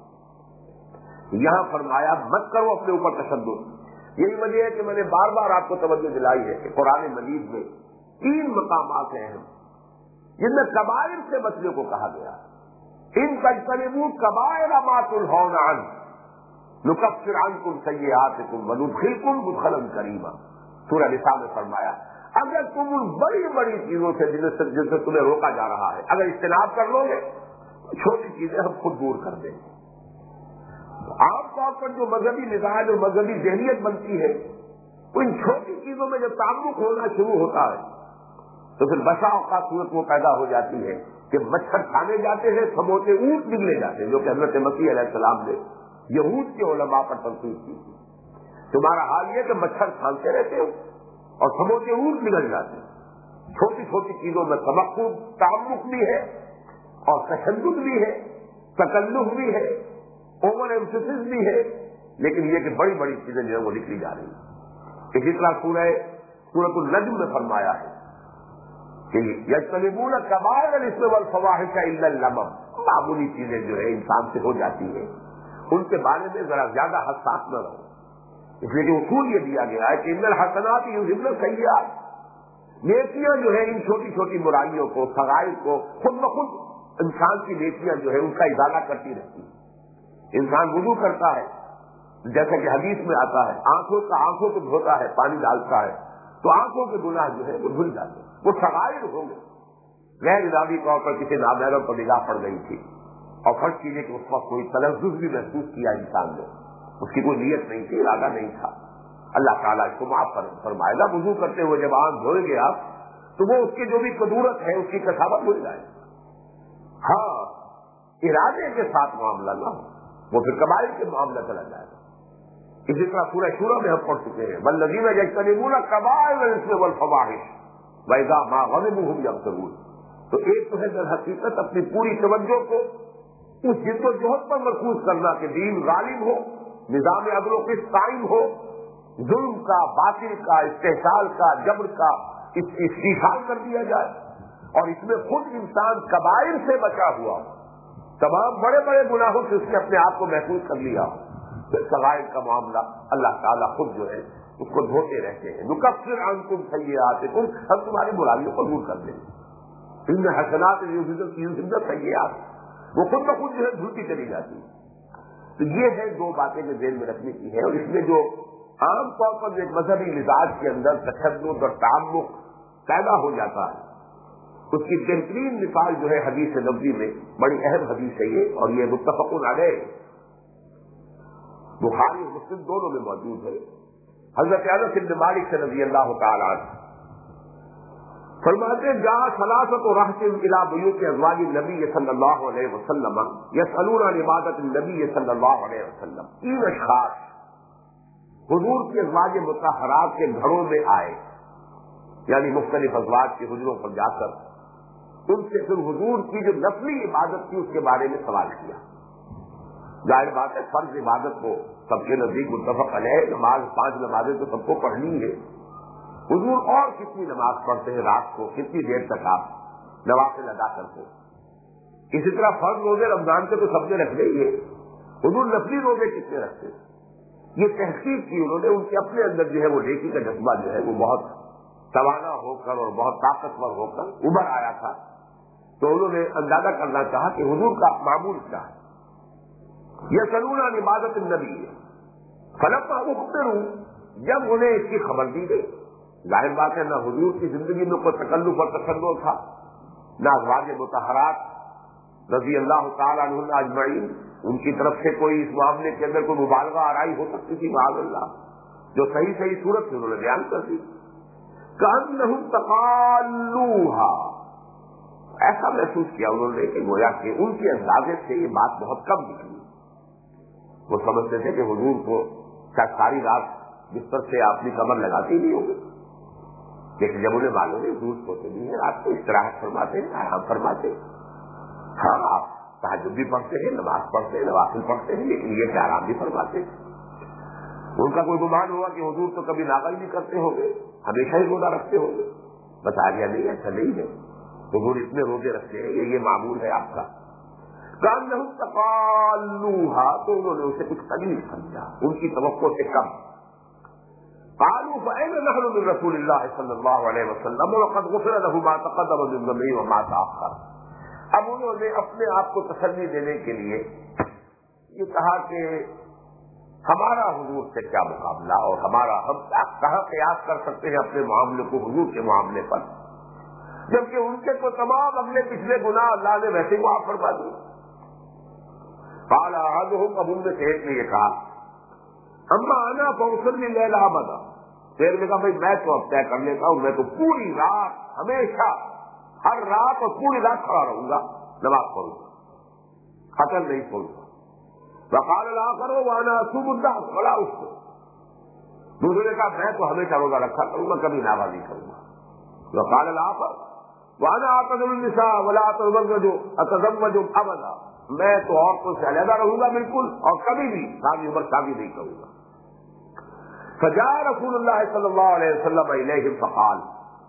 یہاں فرمایا مت کرو اپنے اوپر تشدد. یہی وجہ ہے کہ میں نے بار بار آپ کو توجہ دلائی ہے کہ قرآن مجید میں تین مقامات ہیں جن میں کبائر سے بچنے کو کہا گیا. ان تجتنبوا کبائر ما تنہون عنہ نکفر عنکم سیئاتکم وندخلکم مدخلا کریما. سورہ نساء میں فرمایا اگر تم ان بڑی بڑی چیزوں سے جن سے جن سے تمہیں روکا جا رہا ہے اگر اجتناب کر لو گے تو چھوٹی چیزیں ہم خود دور کر دیں گے. عام طور پر جو مذہبی مزاج اور مذہبی ذہنیت بنتی ہے تو ان چھوٹی چیزوں میں جب تعلق ہونا شروع ہوتا ہے تو پھر بسا اوقات صورت وہ پیدا ہو جاتی ہے کہ مچھر کھانے جاتے ہیں، سموتے اونٹ نگلے جاتے ہیں، جو کہ حضرت مسیح علیہ السلام نے یہود کے علماء پر تنقید کی تھی۔ تمہارا حال یہ کہ مچھر کھانتے رہتے ہو اور سموتے اونٹ نگل جاتے ہیں۔ چھوٹی چھوٹی چیزوں میں توقع تعلق بھی ہے اور تشدد بھی ہے، تکلف بھی ہے، اوور ایمفیسس بھی ہے، لیکن یہ کہ بڑی بڑی چیزیں جو ہے وہ لکھی جا رہی ہیں۔ اسی طرح سورہ سورۃ النجم میں فرمایا ہے کہ یجتنبون کبائر الاثم والفواحش الا اللمم، معمولی چیزیں جو ہے انسان سے ہو جاتی ہیں، ان کے بارے میں ذرا زیادہ حساس نہ رہو، اس لیے کہ اصول یہ دیا گیا ہے کہ ان الحسنات یذهبن السیئات، نیکیاں جو ہے ان چھوٹی چھوٹی برائیوں کو، صغائر کو خود بخود انسان کی نیکیاں جو ہے ان کا ازالہ کرتی رہتی ہے۔ انسان وضو کرتا ہے، جیسا کہ حدیث میں آتا ہے، آنکھوں کا آنکھوں کو دھوتا ہے، پانی ڈالتا ہے تو آنکھوں کے گناہ جو ہے وہ دھل جاتے ہیں، وہ صغائر ہوں گے۔ غیر ارادی طور پر کسی نامحرم پر نگاہ پڑ گئی تھی اور فرض کیجیے کہ اس وقت کوئی تلذذ بھی محسوس کیا انسان نے، اس کی کوئی نیت نہیں تھی، ارادہ نہیں تھا، اللہ تعالیٰ اس کو معاف فرمائے گا۔ وضو کرتے ہوئے جب آنکھ دھوئیں گے آپ تو وہ اس کی جو بھی قدورت ہے اس کی کثافت بھول جائے۔ ہاں، ارادے کے ساتھ معاملہ نہ ہو، وہ پھر کبائر کے معاملہ چلا جائے گا۔ اسی طرح سورہ شورى میں ہم پڑھ چکے ہیں والذین یجتنبون کبائر الاثم والفواحش واذا ما غضبوا هم یغفرون۔ تو ایک تو ہے در حقیقت اپنی پوری توجہ کو اس جد و جہد پر مرکوز کرنا کہ دین غالب ہو، نظام عدل و قسط قائم ہو، ظلم کا، باطل کا، استحصال کا، جبر کا استحصال کر دیا جائے، اور اس میں خود انسان کبائر سے بچا ہوا ہو، تمام بڑے بڑے گناہوں سے اس نے اپنے آپ کو محفوظ کر لیا ہو۔ پھر صغائر کا معاملہ اللہ تعالیٰ خود جو ہے اس کو دھوتے رہتے ہیں۔ نکفر عنکم سیئاتکم، ہم تمہاری برائیوں کو دور کر دیں گے۔ ان حسنات یذهبن السیئات، وہ خود بخود جو ہے دھلتی چلی جاتی ہے۔ تو یہ ہے دو باتیں جو ذہن میں رکھنے کی ہے، اور اس میں جو عام طور پر ایک مذہبی مزاج کے اندر تشدد اور تعلق پیدا ہو جاتا ہے، اس کی بہترین مثال جو ہے حدیث نبوی میں، بڑی اہم حدیث ہے یہ، اور یہ متفق علیہ بخاری اور مسلم دونوں میں موجود ہے۔ حضرت انس بن مالک سے رضی اللہ تعالیٰ عنہ فرماتے ہیں جاء ثلاثۃ رہط الی بیوت ازواج النبی صلی اللہ علیہ وسلم یسألون عن عبادت النبی صلی اللہ علیہ وسلم، تین اشخاص حضور کی ازواج مطہرات کے گھروں میں آئے، یعنی مختلف ازواج کے حجروں پر جا کر ان سے پھر حضور کی جو نفلی عبادت تھی اس کے بارے میں سوال کیا۔ ظاہر بات ہے فرض عبادت کو سب کے نزدیک متفق علیہ، نماز پانچ نمازیں تو سب کو پڑھنی ہے، حضور اور کتنی نماز پڑھتے ہیں رات کو، کتنی دیر تک آپ نوافل ادا کرتے ہیں۔ اسی طرح فرض روزے رمضان کے تو سب نے رکھنے ہی ہے، حضور نفلی روزے کتنے رکھتے ہیں؟ یہ تحقیق کی انہوں نے، ان کے اپنے اندر جو ہے وہ نیکی کا جذبہ جو ہے وہ بہت توانا ہو کر اور بہت طاقتور ہو کر ابھر آیا تھا، تو انہوں نے اندازہ کرنا چاہا کہ حضور کا معمول کیا ہے۔ یسألون عن عبادت النبی، فلما اخبروا، جب انہیں اس کی خبر دی گئی، ظاہر بات ہے نہ حضور کی زندگی میں کوئی تکلف اور تشدد تھا، نہ ازواج مطہرات رضی اللہ تعالیٰ عنہن اجمعین ان کی طرف سے کوئی اس معاملے کے اندر کوئی مبالغہ آرائی ہو سکتی تھی، معاذ اللہ، جو صحیح صحیح صورت سے انہوں نے بیان کر دی۔ کأنہم تقالوها، ایسا محسوس کیا انہوں نے کہ گویا کہ ان کے اندازے سے یہ بات بہت کم نکلی۔ وہ سمجھتے تھے کہ حضور کو شاید ساری رات بستر سے اپنی کمر لگاتے ہی نہیں ہوگے، لیکن جب انہیں معلوم ہے حضور سوتے نہیں ہے، رات کو استراحت فرماتے ہیں، آرام فرماتے ہیں، ہاں آپ تہجد بھی پڑھتے ہیں، نماز پڑھتے ہیں، نوافل پڑھتے ہیں، لیکن یہ کہ آرام بھی فرماتے ہیں۔ ان کا کوئی گمان ہوا کہ حضور تو کبھی ناقل بھی کرتے ہوں گے، ہمیشہ ہی روزہ رکھتے ہوں گے، بتا دیا نہیں ایسا نہیں ہے، حضور اتنے روزے رکھتے ہیں، یہ معمول ہے آپ کا۔ کأنہم تقالوها، تو انہوں نے اسے کچھ قلیل سمجھا، ان کی توقع سے کم۔ قالوا فأين نحن من رسول اللہ صلی اللہ علیہ وسلم وقد غفر له ما تقدم من ذنبه وما تأخر۔ اب انہوں نے اپنے آپ کو تسلی دینے کے لیے یہ کہا کہ ہمارا حضور سے کیا مقابلہ، اور ہمارا ہم کہاں قیاس کر سکتے ہیں اپنے معاملے کو حضور کے معاملے پر، جبکہ ان کے تو تمام اگلے پچھلے گناہ اللہ نے ویسے ہی معاف فرما دیے۔ قال احدهم، اب ان میں سے ایک نے یہ کہا، اما انا فاصلی اللیل ابدا، تو ایک نے کہا بھائی میں تو اب طے کر لیتا ہوں، میں تو پوری رات ہمیشہ ہر رات اور پوری رات کھڑا رہوں گا، نماز پڑھوں گا، ختم نہیں چھوڑوں گا۔ وقال الآخر وانا اصوم الدهر بڑا اس کو دوسرے نے کہا میں تو ہمیشہ روزہ رکھا کروں گا، کبھی ناغا نہیں کروں گا۔ وقال الآخر وانا اعتزل النساء ولا اتزوج اتزوج ابدا، میں تو عورتوں سے علیحدہ رہوں گا بالکل، اور کبھی بھی ساری عمر شادی نہیں کروں گا۔ فجاء رسول اللہ صلی اللہ علیہ وسلم الیہم فقال،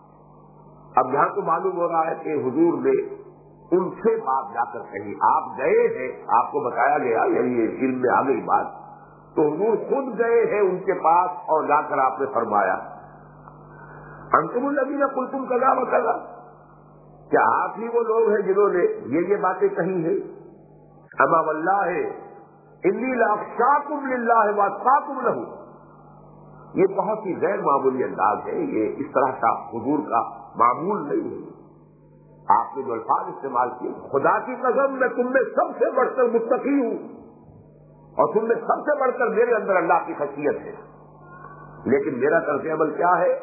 اب یہاں تو معلوم ہو رہا ہے کہ حضور نے ان سے بات جا کر کہی، آپ گئے ہیں، آپ کو بتایا گیا، یعنی یہ علم میں آ گئی بات، تو حضور خود گئے ہیں ان کے پاس اور جا کر آپ نے فرمایا انتم الذین قلتم کذا و کذا، کیا آپ ہی وہ لوگ ہیں جنہوں نے یہ یہ باتیں کہی ہیں؟ اما واللہ انی لاخشاکم للہ واتقاکم لہ، یہ بہت ہی غیر معمولی انداز ہے، یہ اس طرح کا حضور کا معمول نہیں ہے۔ آپ نے جو الفاظ استعمال کیے، خدا کی قسم میں تم میں سب سے بڑھ کر متقی ہوں اور تم میں سب سے بڑھ کر میرے اندر اللہ کی خشیت ہے، لیکن میرا طرز عمل کیا ہے؟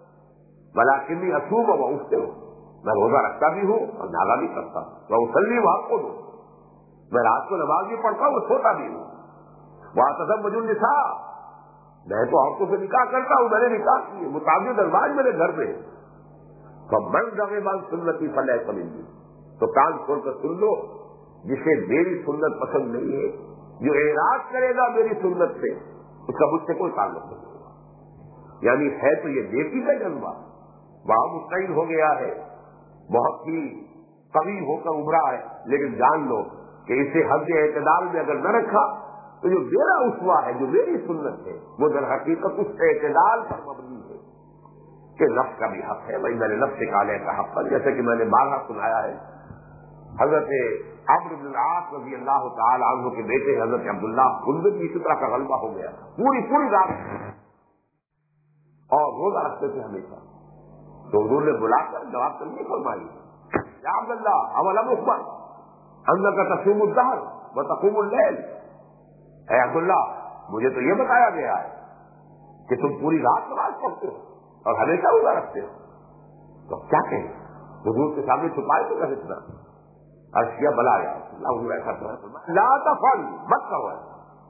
ولکنی اصوم و افطر، میں روزہ رکھتا بھی ہوں اور ناغا بھی کرتا ہوں، وہ اصلی وہاں کو دوں، میں رات کو نماز بھی پڑھتا ہوں اور سوتا بھی ہوں، وہاں تزوج النساء، میں تو عورتوں سے نکاح کرتا ہوں، میں نے نکاح کیے، متعدد ازواج میرے گھر میں، تو من رغب عن سنتی فلیس منی، تو کان کھول کر سن لو، جسے میری سنت پسند نہیں ہے، جو اعراض کرے گا میری سنت سے، اس کا مجھ سے کوئی تعلق نہیں ہوگا۔ یعنی ہے تو یہ نیکی کا جذبہ، وہاں مستعین ہو گیا ہے، بہت ہی قوی ہو کر ابھرا ہے، لیکن جان لو کہ اسے حد اعتدال میں اگر نہ رکھا تو جو میرا اسوہ ہے، جو میری سنت ہے، وہ در حقیقت اس اعتدال پر مبنی ہے کہ نفس کا بھی حق ہے، بھائی میں نے نفس نکالے کا حق پر، جیسے کہ میں نے بارہا سنایا ہے، حضرت عمرو بن العاص رضی اللہ تعالی عنہ کے بیٹے حضرت عبداللہ ان میں بھی اسی طرح کا غلبہ ہو گیا، پوری پوری رات اور روزہ رکھتے تھے ہمیشہ، تو حضور نے بلا کر جواب کرنے فرمائی، یا عبداللہ اولم اخبر انک تصوم الدہر وتقوم اللیل، اے عبداللہ مجھے تو یہ بتایا گیا ہے کہ تم پوری رات نماز پڑھتے ہو اور ہمیشہ روزہ رکھتے ہو، تو کیا کہیں؟ حضور کے سامنے چھپائے تو کہتے اتنا عرض کیا بلا یا اللہ ایسا تو لا تفعل، مت کرو ایسا،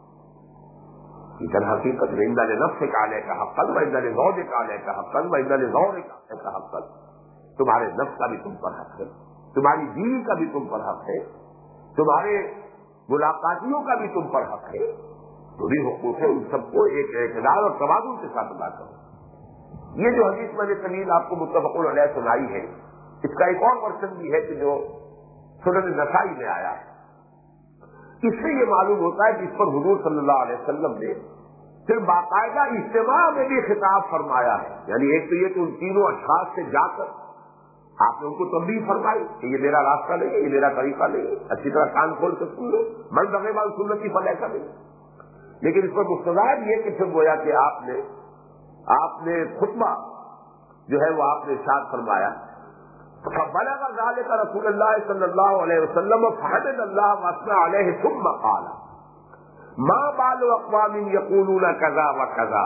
در حقیقت میں اندل نفس کا علیہ کا حق و اندل زوج کا علیہ کا حق و اندل زور کا حق، تمہارے نفس کا بھی تم پر حق ہے، تمہاری بیوی کا بھی تم پر حق ہے، تمہارے ملاقاتیوں کا بھی تم پر حق ہے، جو بھی حقوق ہے ان سب کو ایک اعتدال اور توازن کے ساتھ ادا کرو۔ یہ جو حدیث میں نے طویل آپ کو متفق علیہ سنائی ہے، اس کا ایک اور ورژن بھی ہے کہ جو سنن نسائی میں آیا ہے، اس سے یہ معلوم ہوتا ہے کہ اس پر حضور صلی اللہ علیہ وسلم نے پھر باقاعدہ اجتماع میں بھی خطاب فرمایا ہے، یعنی ایک تو یہ کہ ان تینوں اشخاص سے جا کر آپ نے ان کو تنبیہ فرمائی کہ یہ میرا راستہ نہیں ہے، یہ میرا طریقہ نہیں ہے، اچھی طرح کان کھول کے سن لو، من رغب عن سنتی فلیس منی، لیکن اس پر مستدار یہ کہ پھر گویا کہ آپ نے آپ نے خطبہ جو ہے وہ آپ نے ارشاد فرمایا، فبلغ ذلك رسول اللہ صلی اللہ علیہ وسلم فحمد اللہ واثنى علیہ ثم قال ما بال اقوام یقولون کذا وکذا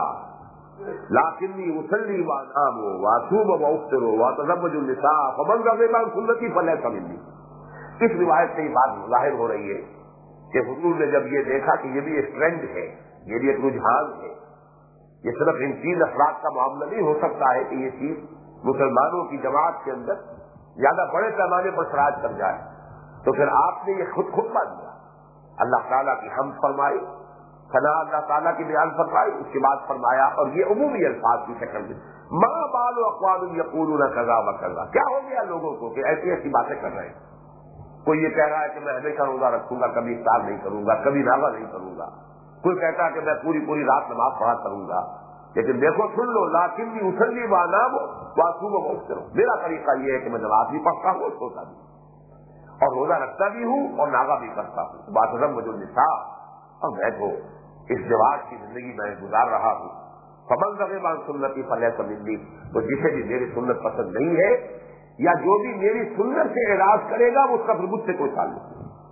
لکنی اصلی وانام واصوم وافطر واتزوج النساء فمن رغب عن سنتی فلیس منی۔ اس روایت سے یہ بات ظاہر ہو رہی ہے کہ حضور نے جب یہ دیکھا کہ یہ بھی ایک ٹرینڈ ہے، یہ بھی ایک رجحان ہے، یہ صرف ان تین افراد کا معاملہ نہیں ہو سکتا ہے کہ یہ چیز مسلمانوں کی جماعت کے اندر زیادہ بڑے پیمانے پر سراج کر جائے، تو پھر آپ نے یہ خود خطبہ دیا، اللہ تعالیٰ کی حمد فرمائی، ثنا اللہ تعالیٰ کی بیان فرمائی، اس کے بعد فرمایا، اور یہ عمومی الفاظ کی شکل میں ما بال اقوام یقولون کذا وکذا، کیا ہو گیا لوگوں کو کہ ایسی ایسی باتیں کر رہے ہیں، کوئی یہ کہہ رہا ہے کہ میں ہمیشہ روزہ رکھوں گا، کبھی افطار نہیں کروں گا، کبھی ناغا نہیں کروں گا، کوئی کہتا ہے کہ میں پوری پوری رات نماز پڑھا کروں گا، لیکن دیکھو سن لو، لاکنی اصلی وانام واصوم وافطر، میرا طریقہ یہ ہے کہ میں نماز بھی پڑھتا ہوں اور سوتا بھی اور روزہ رکھتا بھی ہوں اور ناغا بھی کرتا ہوں، واتزوج النساء، اور میں تو اس جواز کی زندگی میں گزار رہا ہوں، فمن رغب عن سنتی فلیس منی، تو جسے بھی میری سنت پسند نہیں ہے یا جو بھی میری سنت سے اعراض کرے گا اس کا پھر مجھ سے کوئی تعلق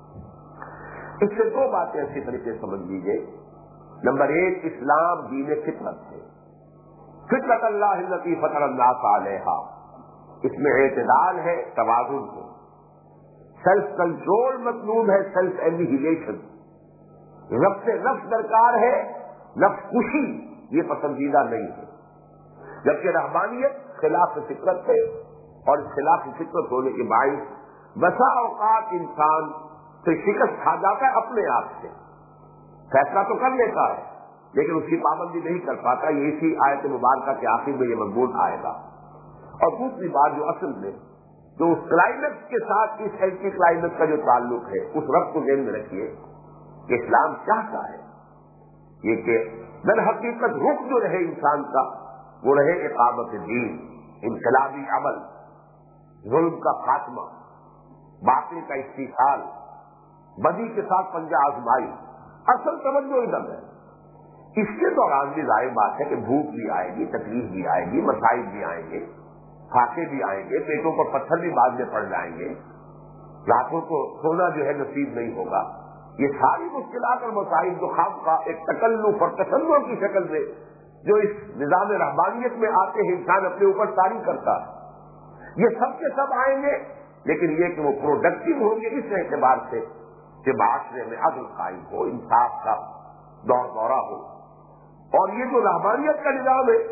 نہیں۔ اس سے دو باتیں اچھی طریقے سے سمجھ لیجیے، نمبر ایک، اسلام دین فطرت ہے، فطرت اللہ التی فطر الناس علیہا، اس میں اعتدال ہے، توازن ہے، سیلف کنٹرول مطلوب ہے، سیلف اینیہیلیشن، رفع نفس درکار ہے، نفس کشی یہ پسندیدہ نہیں ہے، جبکہ رحمانیت خلاف فطرت ہے، اور اس خلاف فطرت ہونے کے باعث بسا اوقات انسان سے شکست کھا جاتا ہے اپنے آپ سے، فیصلہ تو کر لیتا ہے لیکن اس کی پابندی نہیں کر پاتا، یہ اسی آیت مبارکہ کے آخر میں یہ مضمون آئے گا۔ اور دوسری بات جو اصل میں جو اس کلائمیکس کے ساتھ اس اینٹی کلائمیکس کا جو تعلق ہے اس رب کو ذہن میں رکھیے کہ اسلام چاہتا ہے یہ کہ در حقیقت رخ جو رہے انسان کا وہ رہے اقامت دین، انقلابی عمل، ظلم کا خاتمہ، باطل کا استحصال، بدی کے ساتھ پنجہ آزمائی، اصل توجہ ادھر ہے۔ اس کے دوران بھی ظاہر بات ہے کہ بھوک بھی آئے گی، تکلیف بھی آئے گی، مسائل بھی آئیں گے، پھانسے بھی آئیں گے، پیٹوں پر پتھر بھی بعد میں پڑ جائیں گے، راتوں کو سونا جو ہے نصیب نہیں ہوگا، یہ ساری مشکلات اور مسائل جو خام کا ایک تکلف اور تسلط کی شکل میں جو اس نظام رحمانیت میں آتے ہیں انسان اپنے اوپر طاری کرتا ہے، یہ سب کے سب آئیں گے، لیکن یہ کہ وہ پروڈکٹیو ہوں گے اس اعتبار سے کہ معاشرے میں عدل قائم ہو، انصاف کا دور دورہ ہو۔ اور یہ جو رحمانیت کا نظام ہے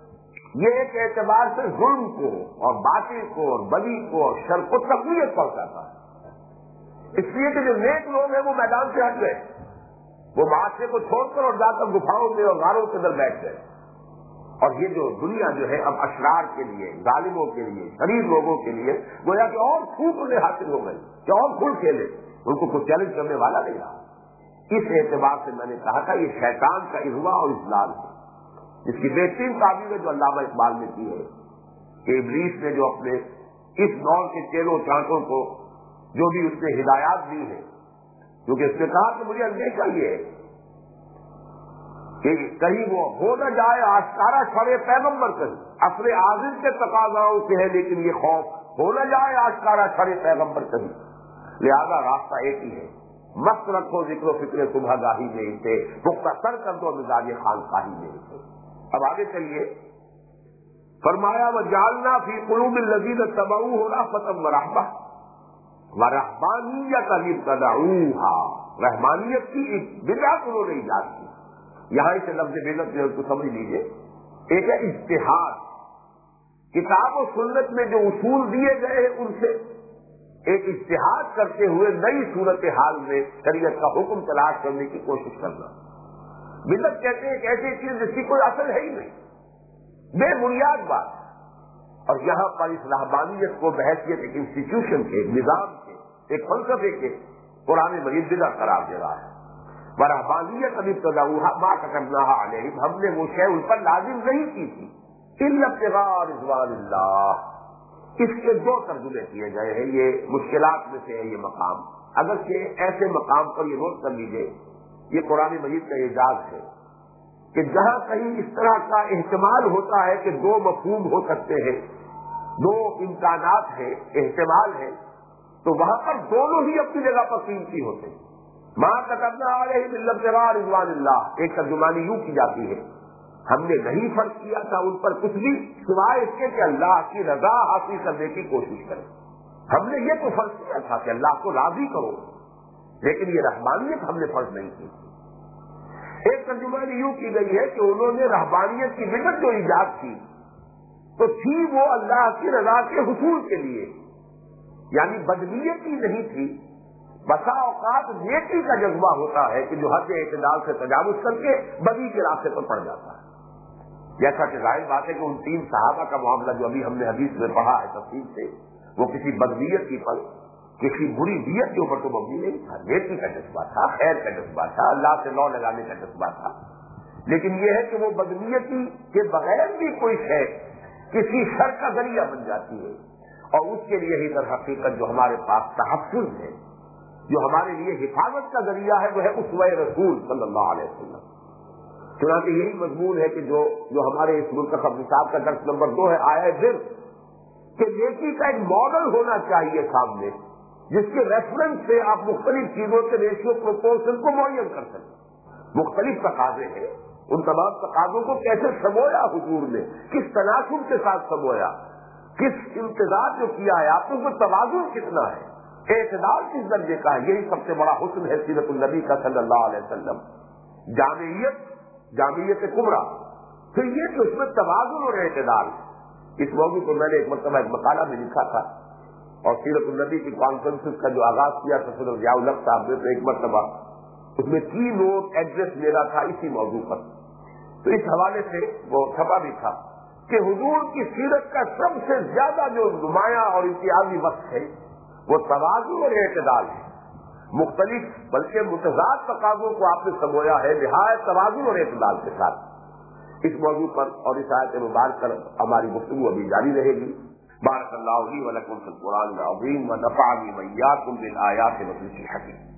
یہ ایک اعتبار سے ظلم کو اور باطل کو اور بدی کو اور شر کو تقویت پہنچاتا ہے، اس لیے کہ جو نیک لوگ ہیں وہ میدان سے ہٹ گئے، وہ معاشرے کو چھوڑ کر اور جا کر گفاؤں میں اور غاروں کے اندر بیٹھ گئے، اور یہ جو دنیا جو ہے اب اشرار کے لیے، ظالموں کے لیے، شریر لوگوں کے لیے گویا کہ اور چھوٹ انہیں حاصل ہو گئی کہ اور کھل کھیلے، ان کو کوئی چیلنج کرنے والا نہیں رہا۔ اس اعتبار سے میں نے کہا تھا یہ شیطان کا اغوا اور اضلال ہے، جس کی بہترین تعبیر ہے جو علامہ اقبال نے کی ہے کہ ابلیس نے جو اپنے اس دور کے چیلوں چانٹوں کو جو بھی اس نے ہدایات دی ہے، کیونکہ اس نے کہا کہ مجھے اندیشہ یہ ہے کہ کہیں وہ ہو نہ جائے آشکارا شرع پیغمبر کہیں، اصل عاضل کے تقاضاؤں سے ہے لیکن یہ خوف ہو نہ جائے آشکارا شرع پیغمبر کہیں، لہذا راستہ ایک ہی ہے، مست رکھو ذکر و فکر صبح گاہی میں اسے، پختہ سر کر دو مزاج خانقاہی میں اسے۔ اب آگے چلیے، فرمایا وجعلنا فی قلوب الذین اتبعوہ رأفۃ ورحمۃ ورہبانیۃ ابتدعوها، رحمانیت کی ایک بدعت انہوں نے ایجاد کی۔ یہاں سے لفظ بدعت جو ہے اس کو سمجھ لیجیے، ایک ہے اجتہاد، کتاب و سنت میں جو اصول دیے گئے ہیں ان سے ایک اجتہاد کرتے ہوئے نئی صورتحال میں شریعت کا حکم تلاش کرنے کی کوشش کرنا۔ بدعت کہتے ہیں ایک ایسی چیز جس کی کوئی اصل ہے ہی نہیں، بے بنیاد بات، اور یہاں پر اس رہبانیت کو بحیثیت ایک انسٹیٹیوشن کے، ایک نظام کے، ایک فلسفے کے قرآن مجید بدعت قرار دے رہا ہے۔ ورہبانیت ابھی ابتدعوها ما كتبناها علیہم، ہم نے وہ شے ان پر لازم نہیں کی تھی، الا ابتغاء رضوان اللہ۔ اس کے دو ترجمے کیے گئے ہیں، یہ مشکلات میں سے ہے یہ مقام، اگرچہ ایسے مقام پر یہ نوٹ کر لیجیے، یہ قرآن مجید کا اعجاز ہے کہ جہاں کہیں اس طرح کا احتمال ہوتا ہے کہ دو مفہوم ہو سکتے ہیں، دو امکانات ہیں، احتمال ہے، تو وہاں پر دونوں ہی اپنی جگہ پر قیمتی ہوتے ہیں۔ ما كتبنا علیہم الا ابتغاء رضوان اللہ، ایک ترجمانی یوں کی جاتی ہے ہم نے نہیں فرض کیا تھا ان پر کچھ بھی سوائے اس کے کہ اللہ کی رضا حاصل کرنے کی کوشش کریں، ہم نے یہ تو فرض کیا تھا کہ اللہ کو راضی کرو، لیکن یہ رحمانیت ہم نے فرض نہیں کی۔ ایک ترجمانی یوں کی گئی ہے کہ انہوں نے رحمانیت کی بدعت جو ایجاد کی تو تھی وہ اللہ کی رضا کے حصول کے لیے، یعنی بدنیت ہی نہیں تھی، بسا اوقات نیکی کا جذبہ ہوتا ہے کہ جو حد اعتدال سے تجاوز کر کے بدی کے راستے پر پڑ جاتا ہے، جیسا کہ ظاہر بات ہے کہ ان تین صحابہ کا معاملہ جو ابھی ہم نے حدیث میں پڑھا ہے تفصیل سے، وہ کسی بدنیت کی پر کسی بری نیت کے اوپر تو مبنی نہیں تھا، نیکی کا جذبہ تھا، خیر کا جذبہ تھا، اللہ سے لو لگانے کا جذبہ تھا، لیکن یہ ہے کہ وہ بدنیتی کے بغیر بھی کوئی شے کسی شر کا ذریعہ بن جاتی ہے، اور اس کے لیے ہی در حقیقت جو ہمارے پاس تحفظ ہے، جو ہمارے لیے حفاظت کا ذریعہ ہے، وہ ہے اسوہ رسول صلی اللہ علیہ وسلم۔ چنانچہ یہی مضمون ہے کہ جو جو ہمارے اس منتخب نصاب کا درس نمبر دو ہے آیا ہے پھر کہ نیکی کا ایک ماڈل ہونا چاہیے سامنے، جس کے ریفرنس سے آپ مختلف چیزوں کے ریشیو پروپورشن کو معین کر سکیں۔ مختلف تقاضے ہیں، ان تمام تقاضوں کو کیسے سمویا حضور نے، کس تناسب کے ساتھ سمویا، کس امتزاج جو کیا ہے آپ نے، اس میں توازن کتنا ہے، اعتدال کس درجے کا ہے. یہی سب سے بڑا حسن ہے سیرت النبی کا صلی اللہ علیہ وسلم. جامعیت، جامعیت کبریٰ، پھر یہ کہ اس میں توازن اور اعتدال. اس موضوع کو میں نے ایک مرتبہ ایک مقالہ میں لکھا تھا، اور سیرت النبی کی کانفرنس کا جو آغاز کیا تھا صدر ضیاء الحق صاحب نے، تو ایک مرتبہ اس میں کی نوٹ ایڈریس میرا تھا اسی موضوع پر. تو اس حوالے سے وہ چھپا بھی تھا کہ حضور کی سیرت کا سب سے زیادہ جو نمایاں اور امتیازی وقت ہے وہ توازن اور اعتدال ہے. مختلف بلکہ متضاد تقاضوں کو آپ نے سمویا ہے نہایت توازن اور اعتدال کے ساتھ. اس موضوع پر اور اس آیت مبارکہ پر ہماری گفتگو ابھی جاری رہے گی. بارک اللہ لی و لکم فی القرآن العظیم و نفعنی و ایاکم بالآیات و الذکر الحکیم.